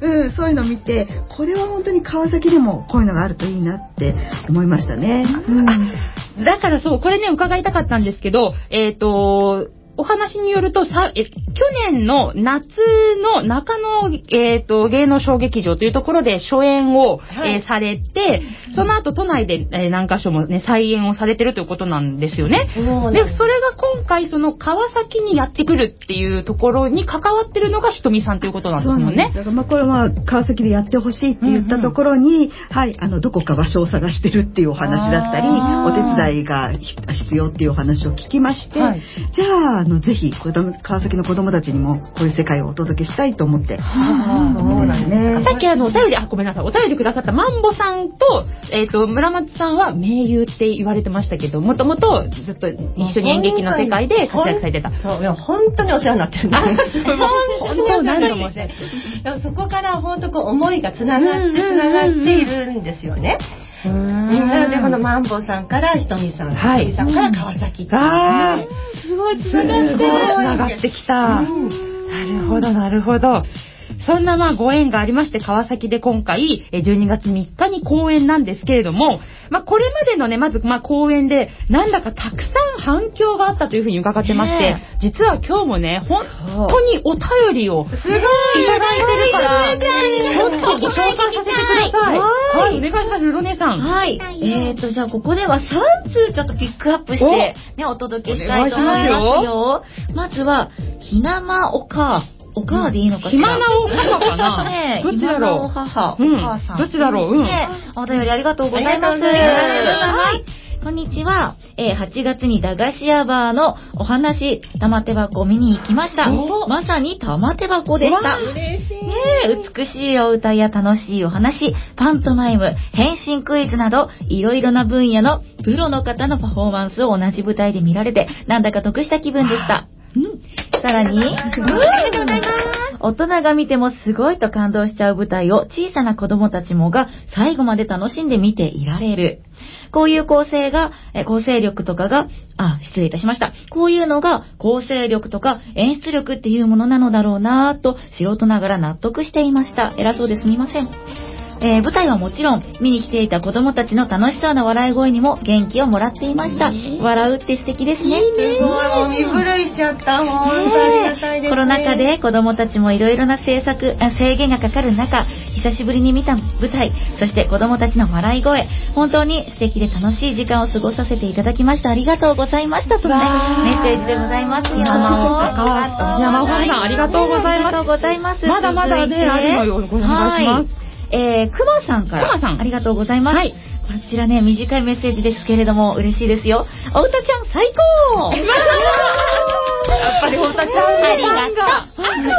うん、そういうのを見て、これは本当に川崎でもこういうのがあるといいなって思いましたね。うん、 だからそう、これね伺いたかったんですけど、えっとお話によるとさえ去年の夏の中野、えー、と芸能小劇場というところで初演を、はいえー、されて、その後都内で、えー、何か所も、ね、再演をされてるということなんですよね。でそれが今回その川崎にやってくるっていうところに関わってるのがひとみさんということなんですもんね。 だからまあこれは川崎でやってほしいって言ったところに、うんうん、はい、あのどこか場所を探してるっていうお話だったり、お手伝いが必要っていうお話を聞きまして、はい、じゃああのぜひ川崎の子どもたちにもこういう世界をお届けしたいと思って。 あそうなんですね。さっきあのお便りあごめんなさいお便りくださったマンボさんとえっ、ー、と村松さんは盟友って言われてましたけど、もともとずっと一緒に演劇の世界で活躍されてた。 そういや本当にお世話になってるんです。 本当何度もおっしゃって。 でもそこから本当こう思いがつながってつながっているんですよね。なのでこのマンボさんからひとみさん、はい、ひとみさんから川崎って、 あーすごいつながってつながってきた、うん、なるほどなるほど。そんなまあご縁がありまして川崎で今回じゅうにがつみっかに公演なんですけれども、まあこれまでのねまずまあ公演でなんだかたくさん反響があったというふうに伺ってまして、ね、実は今日もね本当にお便りをいただいてるからちょっとご紹介させてください。はい、お願いします。ルロネさん。 はい。えーとじゃあここではさんつうちょっとピックアップしてねお届けしたいと思いますよ。まずはひなまおかお母でいいのかしら。 ひまなお母かな。 ね、 どっちだろう。 お母、 うん、 お母さん。 どっちだろう。うん。 ね、お便りありがとうございます。はい。こんにちは。えー、はちがつに駄菓子屋バーのお話玉手箱を見に行きました。まさに玉手箱でした。嬉しい。ね、美しいお歌や楽しいお話、パントマイム、変身クイズなどいろいろな分野のプロの方のパフォーマンスを同じ舞台で見られてなんだか得した気分でした。うん、さらに、うん、ありがとうございます。大人が見てもすごいと感動しちゃう舞台を小さな子供たちもが最後まで楽しんで見ていられる。こういう構成が、え構成力とかが、あ、失礼いたしました。こういうのが構成力とか演出力っていうものなのだろうなぁと素人ながら納得していました。偉そうですみません。えー、舞台はもちろん見に来ていた子供たちの楽しそうな笑い声にも元気をもらっていました。笑うって素敵ですね。 いいね。すごい、もう身震いしちゃった。もう本当ありがたいですね。 コロナ禍で子供たちもいろいろな制作制限がかかる中、久しぶりに見た舞台、そして子供たちの笑い声、本当に素敵で楽しい時間を過ごさせていただきました。ありがとうございましたとね、メッセージでございます。 山尾さんありがとうございます。 ありがとうございます。 まだまだねあるのよ。お願いします。 えー、くまさんから。 くまさん。 ありがとうございます。はい。こちらね、短いメッセージですけれども、嬉しいですよ。おうたちゃん、最高やっぱりおうたちゃん、 ありがとう。かわいいおう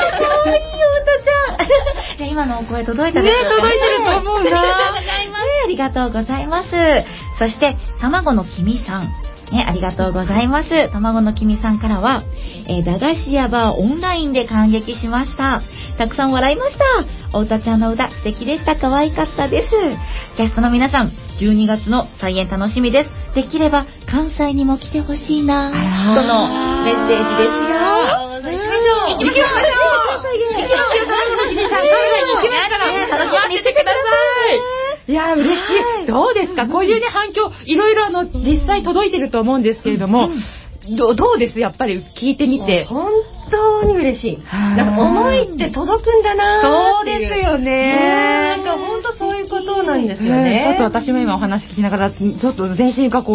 たちゃん。今のお声届いたでしょうかね。 届いてると思うな。 ありがとうございます。そして、卵のきみさん。ね、ありがとうございます。卵のきみさんからは、えー、駄菓子屋バーオンラインで感激しました。たくさん笑いました。おうたちゃんの歌素敵でした。可愛かったです。キャストの皆さん、じゅうにがつの再演楽しみです。できれば関西にも来てほしいなとのメッセージですよ。 行きましょう。行きましょう。行きましょう。卵のきみさん、関西に行きますから、楽しみにしてください。いや嬉しい。どうですか、こういうね反響いろいろあの実際届いてると思うんですけれども、うん、ど, どうですやっぱり聞いてみて。 本当に嬉しい。なんか思いって届くんだなーっていう。 そうですよね。 なんか本当そういうことなんですよね。 ちょっと私も今お話聞きながらちょっと全身がこう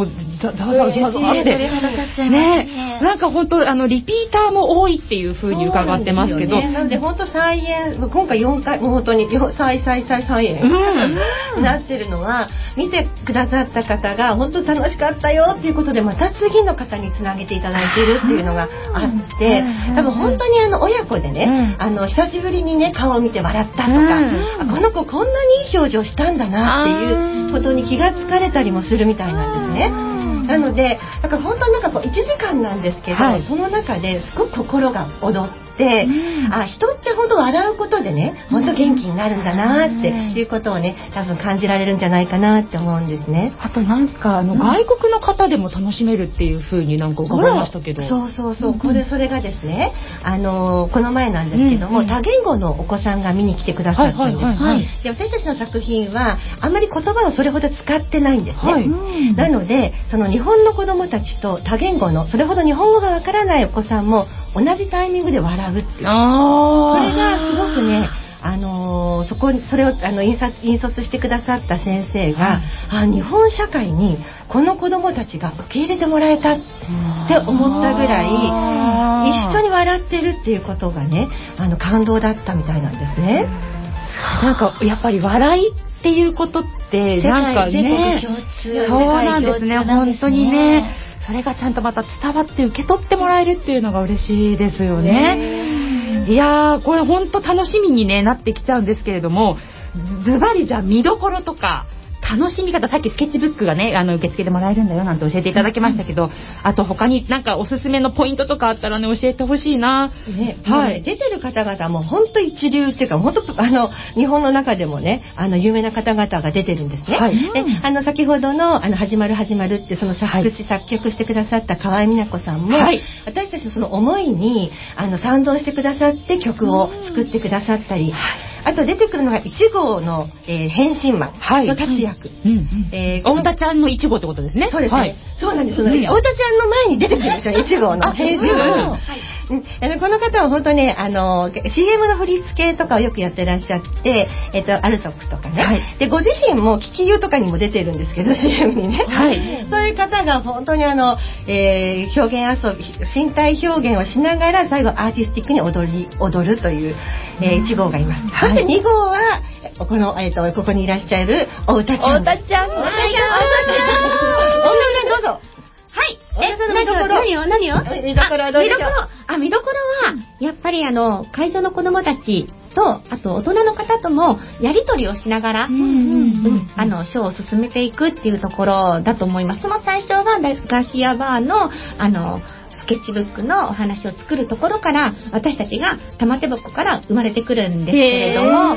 どうぞどうぞってね、なんか本当あのリピーターも多いっていう風に伺ってますけど、 なので本当再演、今回よんかいもう本当に再再再再演になってるのは、見てくださった方が本当楽しかったよっていうことでまた次の方につなげていただいているっていうのがあって、多分本当にあの親子でね、あの久しぶりにね顔を見て笑ったとか、あこの子こんなにいい表情したんだなっていうことに気がつかれたりもするみたいなんですね。なので、だから本当になんかこういちじかんなんですけど、はい、その中ですごく心が躍って、うん、あ人って本当笑うことでね、本当元気になるんだなっていうことをね、多分感じられるんじゃないかなって思うんですね。 あとなんかあの、うん、外国の方でも楽しめるっていう風になんか伺いましたけど、 そうそうそう、これそれがですね、あのこの前なんですけども、うん、多言語のお子さんが見に来てくださったんです。はいはいはいはい、で私たちの作品はあんまり言葉をそれほど使ってないんですね。はい、なのでその日本の子どもたちと多言語のそれほど日本語がわからないお子さんも同じタイミングで笑うっていう、それがすごくね、あのー、そこそれをあの引率引率してくださった先生が、あ日本社会にこの子どもたちが受け入れてもらえたって思ったぐらい一緒に笑ってるっていうことがね、あの感動だったみたいなんですね。 なんかやっぱり笑いっていうことってなんかね、そうなんですね、本当にね、それがちゃんとまた伝わって受け取ってもらえるっていうのが嬉しいですよね。いやーこれ本当楽しみに、ね、なってきちゃうんですけれども、ズバリじゃあ見どころとか楽しみ方、さっきスケッチブックがねあの受け付けてもらえるんだよなんて教えていただきましたけど、うん、あと他になんかおすすめのポイントとかあったらね教えてほしいな、 ね、はい、出てる方々も本当一流っていうか本当あの日本の中でもねあの有名な方々が出てるんですね。はい、であの先ほどのあの始まる始まるってその作詞、はい、作曲してくださった河合美奈子さんも、はい、私たちのその思いにあの賛同してくださって曲を作ってくださったり、あと出てくるのがいち号の、えー、変身マンの達也くん、 太田ちゃんのいち号ってことですね。 そうですね、はい、そうなんです。太田ちゃんの前に出てくるんですよいち号の変身マン、はい、この方は本当ねあの シーエム の振り付けとかをよくやってらっしゃって、えー、とアルソックとかね、はい、でご自身も聞き湯とかにも出てるんですけど シーエム にね、はい、そういう方が本当にあの、えー、表現遊び身体表現をしながら最後アーティスティックに踊り踊るという、えー、いち号がいます。はい、そしてに号はこの、えー、とここにいらっしゃるお歌ちゃん。 お歌ちゃん。お歌ちゃん。お歌ちゃん。 どうぞ。 はい。え、何を何を何を見どころはどうでしょう。 あ、見どころはやっぱりあの会場の子どもたちとあと大人の方ともやり取りをしながら、うんうんうん、あのショーを進めていくっていうところだと思います。その最初はガシアバーのあのスケッチブックのお話を作るところから私たちが玉手箱から生まれてくるんですけれども、はい、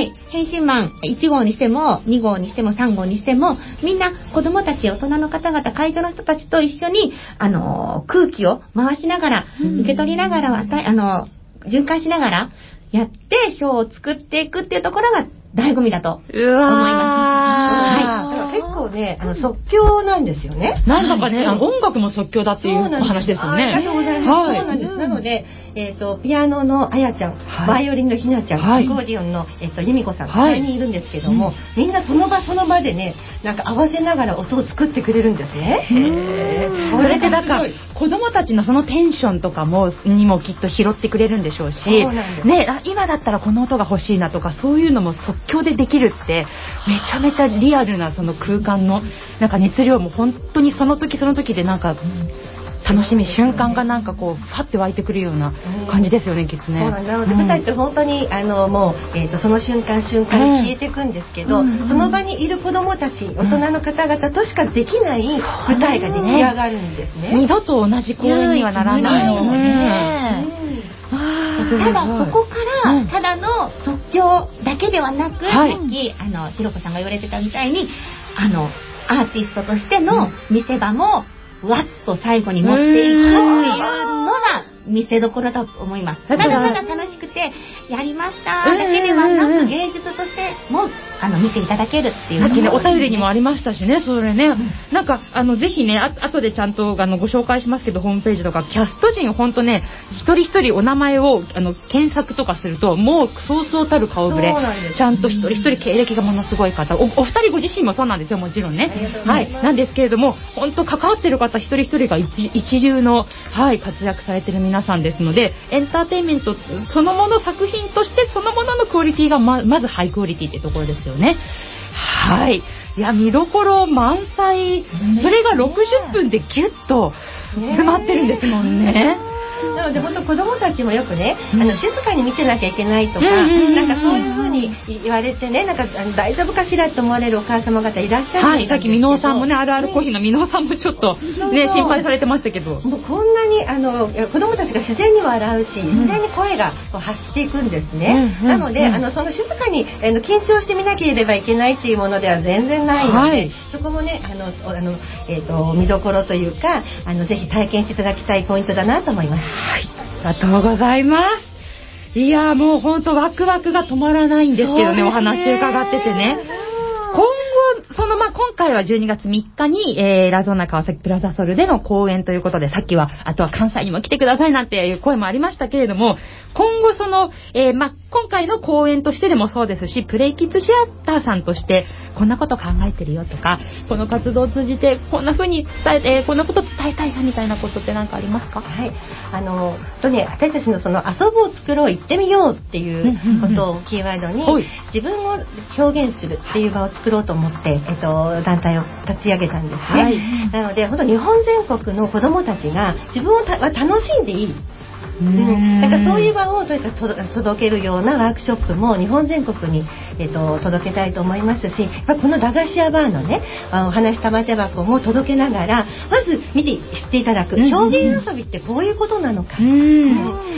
変身マンいち号にしてもに号にしてもさん号にしてもみんな子どもたち大人の方々会場の人たちと一緒にあの空気を回しながら受け取りながらあの循環しながらやってショーを作っていくっていうところが醍醐味だと思います。 はい、結構ね、あの即興なんですよね。 なんだかね、はい、音楽も即興だっていうお話ですよね。 ありがとうございます。はい、そうなんです。なので、えっとピアノのあやちゃん、はい、バイオリンのひなちゃん、はい、アコーディオンのえっと由美子さん、はい、にいるんですけども、うん、みんなその場その場でね、なんか合わせながら音を作ってくれるんですね。 へー。それでなんか子供たちのそのテンションとかもにもきっと拾ってくれるんでしょうし、ね、あ今だったらこの音が欲しいなとかそういうのも即興でできるってめちゃめちゃリアルなその空間のなんか熱量も本当にその時その時でなんか楽しみ瞬間がなんかこうファって湧いてくるような感じですよね、きっとね。 そうなので舞台って本当にあのもう、えー、とその瞬間瞬間に消えていくんですけど、うん、その場にいる子どもたち大人の方々としかできない舞台が出来上がるんですね。 二度と同じ公演にはならないのね。 ただそこから、うん、ただの即興だけではなく、はい、さっきあのひろこさんが言われてたみたいにあのアーティストとしての見せ場もわっと最後に持っていくっていうのが見せどころだと思います。ただただ楽しくてやりましただけではなく芸術としてもあの見ていただけるっていう。 さっきねお便りにもありましたしね、それね、うん、なんかあのぜひねあ後でちゃんとあのご紹介しますけど、ホームページとかキャスト陣本当ね一人一人お名前をあの検索とかするともうそうそうたる顔ぶれ、ちゃんと一人一人経歴がものすごい方、 お, お二人ご自身もそうなんですよ、もちろんね、はい、なんですけれども本当関わってる方一人一人が 一, 一流の、はい、活躍されてる皆さんですので、エンターテインメントそのもの作品としてそのもののクオリティが ま, まずハイクオリティってところですよね。はい、いや見どころ満載、それがろくじゅっぷんでギュッと詰まってるんですもんね。 なので本当子供たちもよくね、うん、あの静かに見てなきゃいけないとか、なんかそういう風に言われてね、なんかあの大丈夫かしらと思われるお母様方いらっしゃるんですけど、はい、 さっき箕面さんもね、あるあるコーヒーの箕面さんもちょっとね心配されてましたけど、 もうこんなにあの子供たちが自然に笑うし、自然に声がこう発していくんですね、うん、なので、うん、あのその静かにあの緊張してみなければいけないっていうものでは全然ないので、はい、そこもねあのあの、えー、と見どころというか、あのぜひ体験していただきたいポイントだなと思います。 はい、ありがとうございます。いやもう本当ワクワクが止まらないんですけどね、お話伺っててね。今後そのまあ今回はじゅうにがつみっかに、えー、ラゾーナ川崎プラザソルでの公演ということで、さっきはあとは関西にも来てくださいなんていう声もありましたけれども、今後その、えー、まあ今回の公演としてでもそうですし、プレイキッズシアターさんとしてこんなこと考えてるよとか、この活動を通じてこんな風に伝え、えー、こんなこと伝えたいなみたいなことって何かありますか？ はい、あのとね、私たちのその遊ぶを作ろう、行ってみようっていうことをキーワードに、自分を表現するっていう場を作ろうと思って、えっと、団体を立ち上げたんですね、はい、なので本当日本全国の子どもたちが自分をた楽しんでいい、うん、だからそういう場をとにかく届けるようなワークショップも日本全国に、えっと、届けたいと思いますし、この駄菓子屋バーのね、お話玉手箱も届けながら、まず見て知っていただく、表現遊びってこういうことなのか、うん、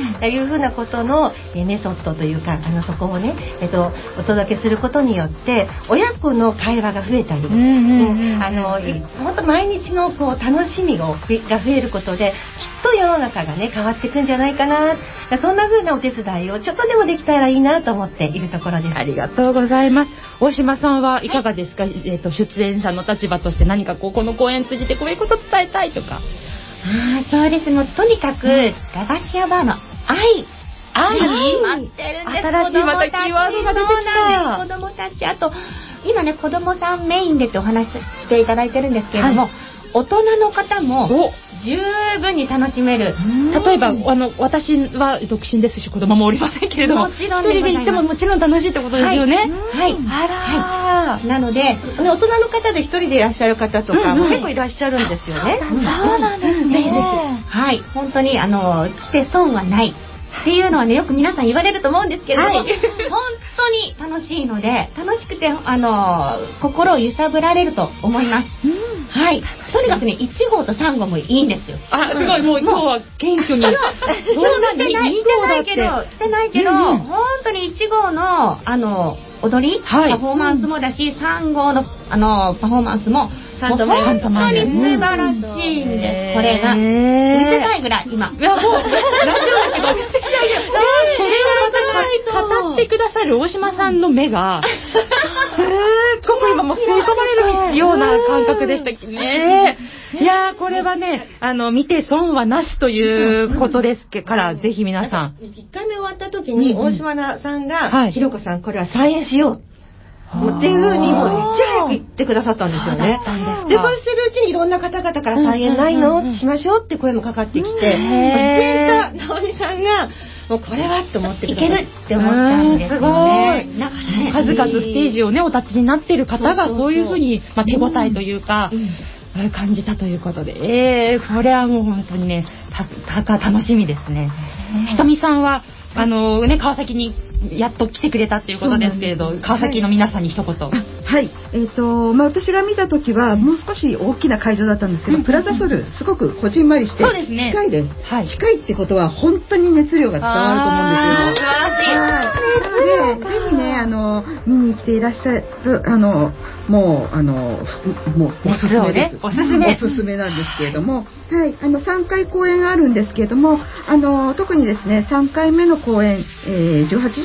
というふうなことのメソッドというか、あのそこをね、えっと、お届けすることによって親子の会話が増えたり、うんうんうん、あの本当毎日のこう楽しみが増えることで、きっと世の中がね変わっていくんじゃないかな、そんな風なお手伝いをちょっとでもできたらいいなと思っているところです。 ありがとうございます。大島さんはいかがですか？はい、えーと、出演者の立場として何かこうこの公演通じてこういうこと伝えたいとか。 あ、そうです。もうとにかく、うん、駄菓子屋バーの愛愛待ってるんです。 新しいまたキーワードが出てきた。 子供たち、あと今ね子供さんメインでってお話ししていただいてるんですけれども、はい、大人の方も十分に楽しめる。 例えばあの私は独身ですし子供もおりませんけれども、もちろん一人で行ってももちろん楽しいってことですよね。はい、 はい、あら、はい、なので大人の方で一人でいらっしゃる方とかも結構いらっしゃるんですよね。 そうなんですね。 はい、本当にあの来て損はないっていうのはね、よく皆さん言われると思うんですけれども、はい、本当に楽しいので、楽しくてあの心を揺さぶられると思います。うん、はい。とにかくね、いち号とさん号もいいんですよ。 あ、すごい、もう今日は謙虚に。そんなにに号だって。してないけど、うんうん、本当にいち号のあの踊り、はい、パフォーマンスもだし、さん号のあのパフォーマンスも本当に素晴らしいんです。これが見せたいぐらい今。いやもうラジオだけど。 それをまた語ってくださる大島さんの目が、すごく今もう吸い込まれるような感覚でしたね。いやー、これはね、あの見て損はなしということですから、ぜひ皆さん。 いっかいめ終わった時に大島さんが、ひろこさんこれは再演しよう。っていう風にもういち早く言ってくださったんですよね。で、そうしてるうちにいろんな方々から再演ないの、うんうんうん、しましょうって声もかかってきて、出演した直美さんがもうこれはって思ってくださいけるって思ったんですよね。 すごい。数々ステージをねお立ちになっている方がそういう風にまあ手応えというか、うんうん、感じたということで、えー、これはもう本当にねたた楽しみですね。ひとみさんはあのね川崎にやっと来てくれたっていうことですけれど、川崎の皆さんに一言。 はい、えーとまあ、私が見た時はもう少し大きな会場だったんですけど、うん、プラザソルすごくこじんまりして近いです。はい、近いってことは本当に熱量が伝わると思うんですよ。素晴らしい。で、ぜひねあの見に来ていらっしゃるあのもうあのもうおすすめです。 おすすめおすすめなんですけれども、はい、あのさんかい公演があるんですけれども、あの特にですねさんかいめの公演、えー、じゅうはちじ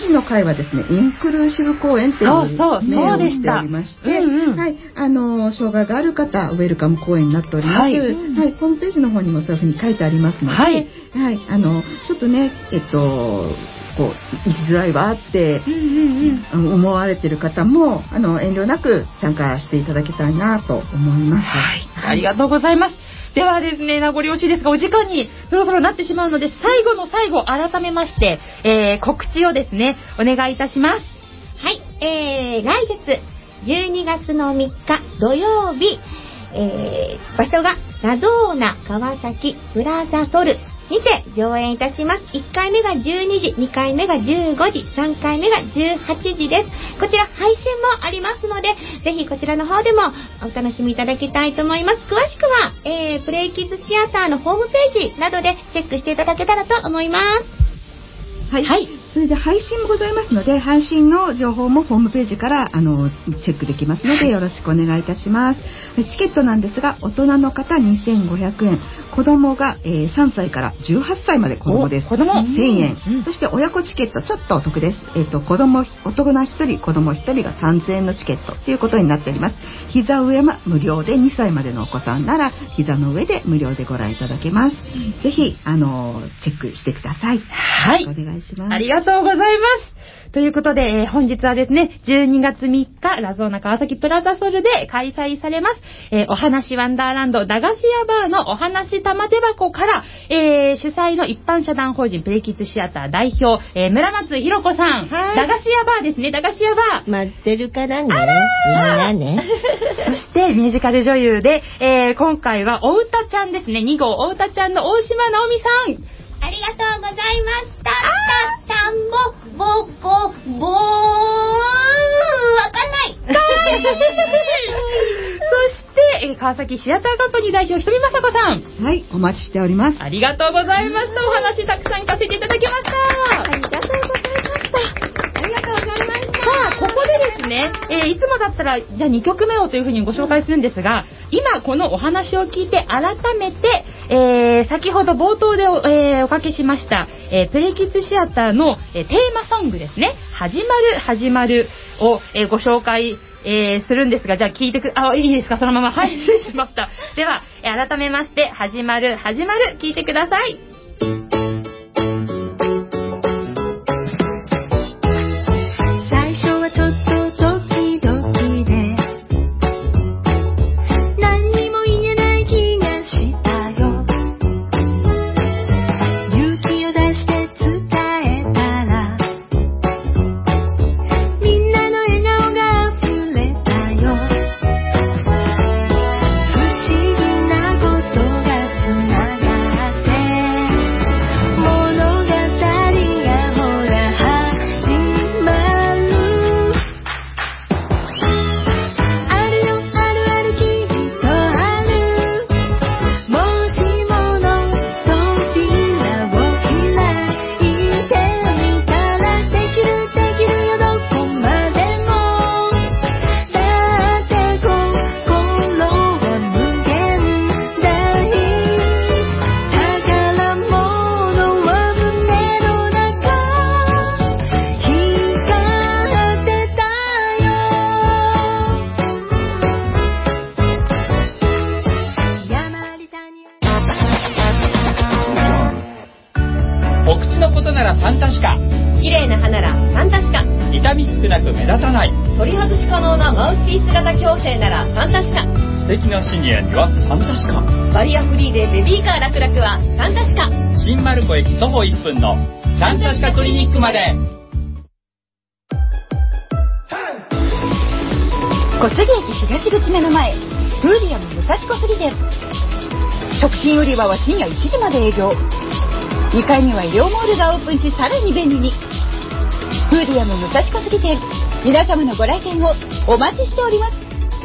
時の会はですね、インクルーシブ公演という名をしておりまして、うんうん、はい、あの障害がある方ウェルカム公演になっております。はい、はい、ホームページの方にもそういうふうに書いてありますので、はい、はい、あのちょっとね、えっとこう行きづらいわって思われている方もあの遠慮なく参加していただきたいなと思います。 はい、ありがとうございます。ではですね、名残惜しいですがお時間にそろそろなってしまうので、最後の最後改めまして、えー、告知をですねお願いいたします。 はい、えー、来月じゅうにがつのみっか土曜日、えー、場所がラゾーナ川崎プラザソルにて上演いたします。いっかいめがじゅうにじ、にかいめがじゅうごじ、さんかいめがじゅうはちじです。こちら配信もありますので、ぜひこちらの方でもお楽しみいただきたいと思います。詳しくは、えー、プレイキッズシアターのホームページなどでチェックしていただけたらと思います。 はい、はい、それで配信もございますので、配信の情報もホームページからあのチェックできますのでよろしくお願いいたします。チケットなんですが、大人の方にせんごひゃくえん、子供が、えー、さんさいからじゅうはっさいまで子供です。 子供せんえん、うん、そして親子チケットちょっとお得です。えっと子供大人ひとり、子供ひとりがさんぜんえんのチケットということになっております。膝上は無料で、にさいまでのお子さんなら膝の上で無料でご覧いただけます。うん、ぜひあのチェックしてください。 はい、 お願いします。 ありがとうございます。ということで、えー、本日はですね、じゅうにがつみっか、ラゾーナ川崎プラザソルで開催されます、えー、お話ワンダーランド駄菓子屋バーのお話玉手箱から、えー、主催の一般社団法人プレイキッズシアター代表、えー、村松ひろ子さん、駄菓子屋バーですね、駄菓子屋バー。 待ってるからね。みんなね。 そしてミュージカル女優で、えー、今回はお歌ちゃんですね、に号お歌ちゃんの大島直美さん。 ありがとうございました。たたんぼ、ぼこ、ぼー、わかんない。 そして、えー、川崎シアターカンパニー代表、ひとみまさこさん。 はい、お待ちしております。 ありがとうございました。お話たくさん聞かせていただきました。 ありがとうございました。ありがとうございました。 さあ、ここでですね、えー、いつもだったら、じゃあにきょくめをというふうにご紹介するんですが、今このお話を聞いて改めて、えー、先ほど冒頭で お,、えー、おかけしました、えー、プレイキッズシアターの、えー、テーマソングですね、始まる始まるを、えー、ご紹介、えー、するんですが、じゃあ聞いてく、あ、いいですか、そのまま。はい、失礼しました。では、えー、改めまして、始まる始まる、聞いてください。 シニアにはファンタシカ、 バリアフリーでベビーカーラクラクはファンタシカ、 新丸子駅徒歩いっぷんのファンタシカクリニックまで。 小杉駅東口目の前、フーディアム武蔵小杉店。食品売り場は深夜いちじまで営業。にかいには医療モールがオープンし、さらに便利に。フーディアム武蔵小杉店、皆様のご来店をお待ちしております。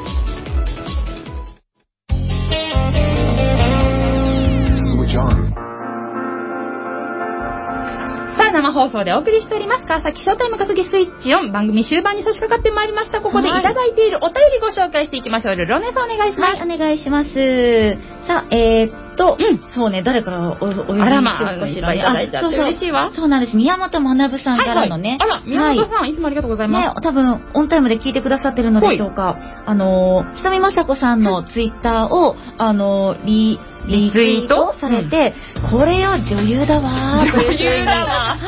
生放送でお送りしております川崎ショータイム小杉スイッチオン、番組終盤に差し掛かってまいりました。ここでいただいているお便りご紹介していきましょう。ルロネさんお願いします。 はい、お願いします。 さあ、えーっと、そうね、誰からお、お呼びしようかしらね。 あらまあいっぱいいただいちゃってそうそう嬉しいわそうなんです。宮本学さんからのね。 はいはい、あら、宮本さん、はい、いつもありがとうございます。 ね、多分、オンタイムで聞いてくださってるのでしょうか。あの、ひとみまさこさんのツイッターを、あの、リ、リツイートされて、うん、これよ、女優だわー。 女優だわ。 はい。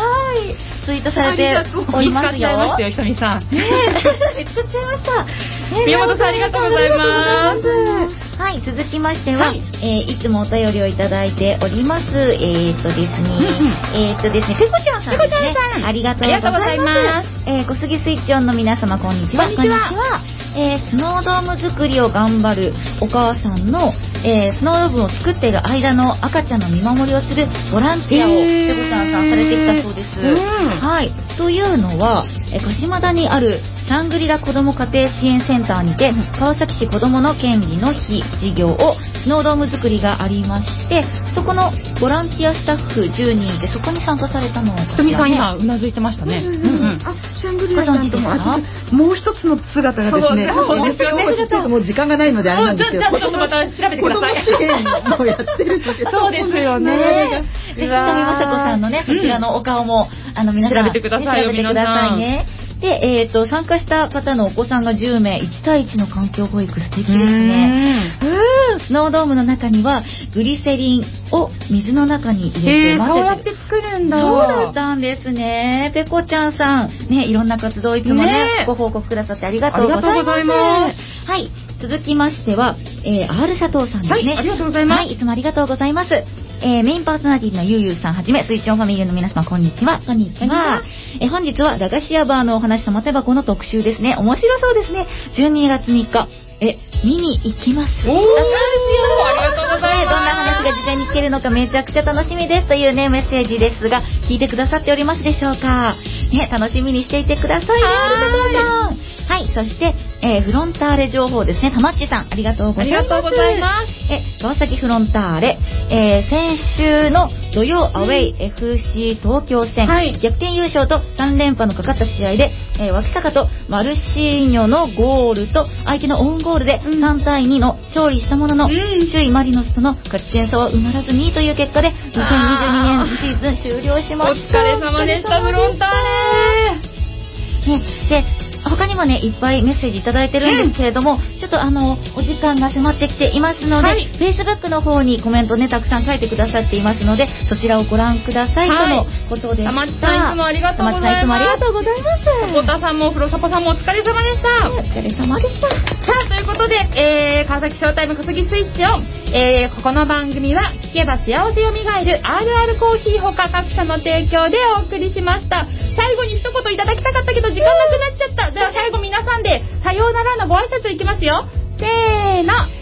ツイートされておりますよ。 見つかっちゃいましたよ、ひとみさん。 ねえ、見つかっちゃいました。 宮本さんありがとうございます。 はい、続きましては、はい、えー、いつもお便りをいただいております。えーっとですね、えーっとですね、ペコちゃんさんですね。ペコちゃんさん。ありがとうございます。えー、小杉スイッチオンの皆様、こんにちは。 こんにちは。 えー、スノードーム作りを頑張るお母さんの、えー、スノードームを作っている間の赤ちゃんの見守りをするボランティアをペコちゃんさんされてきたそうです。はい。というのは、えー、鹿島田にあるシャングリラ子ども家庭支援センターにて、川崎市子どもの権利の日事業をスノードーム作りがありまして、そこのボランティアスタッフじゅうにんでそこに参加されたのを、ね、 ひとみさん今うなずいてましたね。うんうんうん、 あ、シャングリラさんとももう一つの姿がですね、 そうですよね。 ちょっともう時間がないのであれなんですけど、 じゃあちょっとまた調べてください。 子供支援をやってるんですよ。 そうですよね。 ぜひひとみまさこさんのね、そちらのお顔も、あの皆さん調べてくださいよ、皆さん。 で、えっと、参加した方のお子さんがじゅうめい、いち対いちの環境保育素敵ですね。うん。スノードームの中には、グリセリンを水の中に入れて混ぜて。 そうやって作るんだ。 そうだったんですね。ペコちゃんさん、ね、いろんな活動いつもね、ご報告くださってありがとうございます。 ありがとうございます。 はい。続きましては、えー、R 佐藤さんですね。 はい、ありがとうございます。 はい、いつもありがとうございます。えー、メインパーソナリティのゆうゆうさんはじめ、スイッチオンファミリーの皆様、こんにちは。こんにちは。えー、本日は、駄菓子屋バーのお話玉手箱の特集ですね。面白そうですね。じゅうにがつみっか。え、見に行きます。 おー、そうですよ。ありがとうございます。 どんな話が事前に聞けるのかめちゃくちゃ楽しみですというね、メッセージですが、聞いてくださっておりますでしょうか。ね、楽しみにしていてくださいね。はい。はい、そして、えー、フロンターレ情報ですね。たまっちさん、ありがとうございます。 ありがとうございます。 え、川崎フロンターレ、えー、先週の土曜アウェイ エフシー 東京戦、はい、逆転優勝とさん連覇のかかった試合で、えー、脇坂とマルシーニョのゴールと相手のオウンゴールでさん対にの勝利したものの、うん、首位マリノスとの勝ち点差は埋まらずにという結果でにせんにじゅうにねんシーズン終了しました。 お疲れ様でした、フロンターレ。 ね、で他にもね、いっぱいメッセージいただいてるんですけれども、うん、ちょっとあの、お時間が迫ってきていますので、はい、Facebook の方にコメントね、たくさん書いてくださっていますので、そちらをご覧ください、はい、とのことでした。 たまちさんいつもありがとうございます。たまちさんいつもありがとうございます。サポタさんもフロサポさんもお疲れ様でした。 お疲れ様でした。さあ、ということで、えー、川崎ショータイム小杉スイッチを、えー、この番組は聞けば幸せよみがえる アールアール コーヒーほか各社の提供でお送りしました。最後に一言いただきたかったけど時間なくなっちゃった。では最後皆さんでさようならのご挨拶いきますよ。せーの。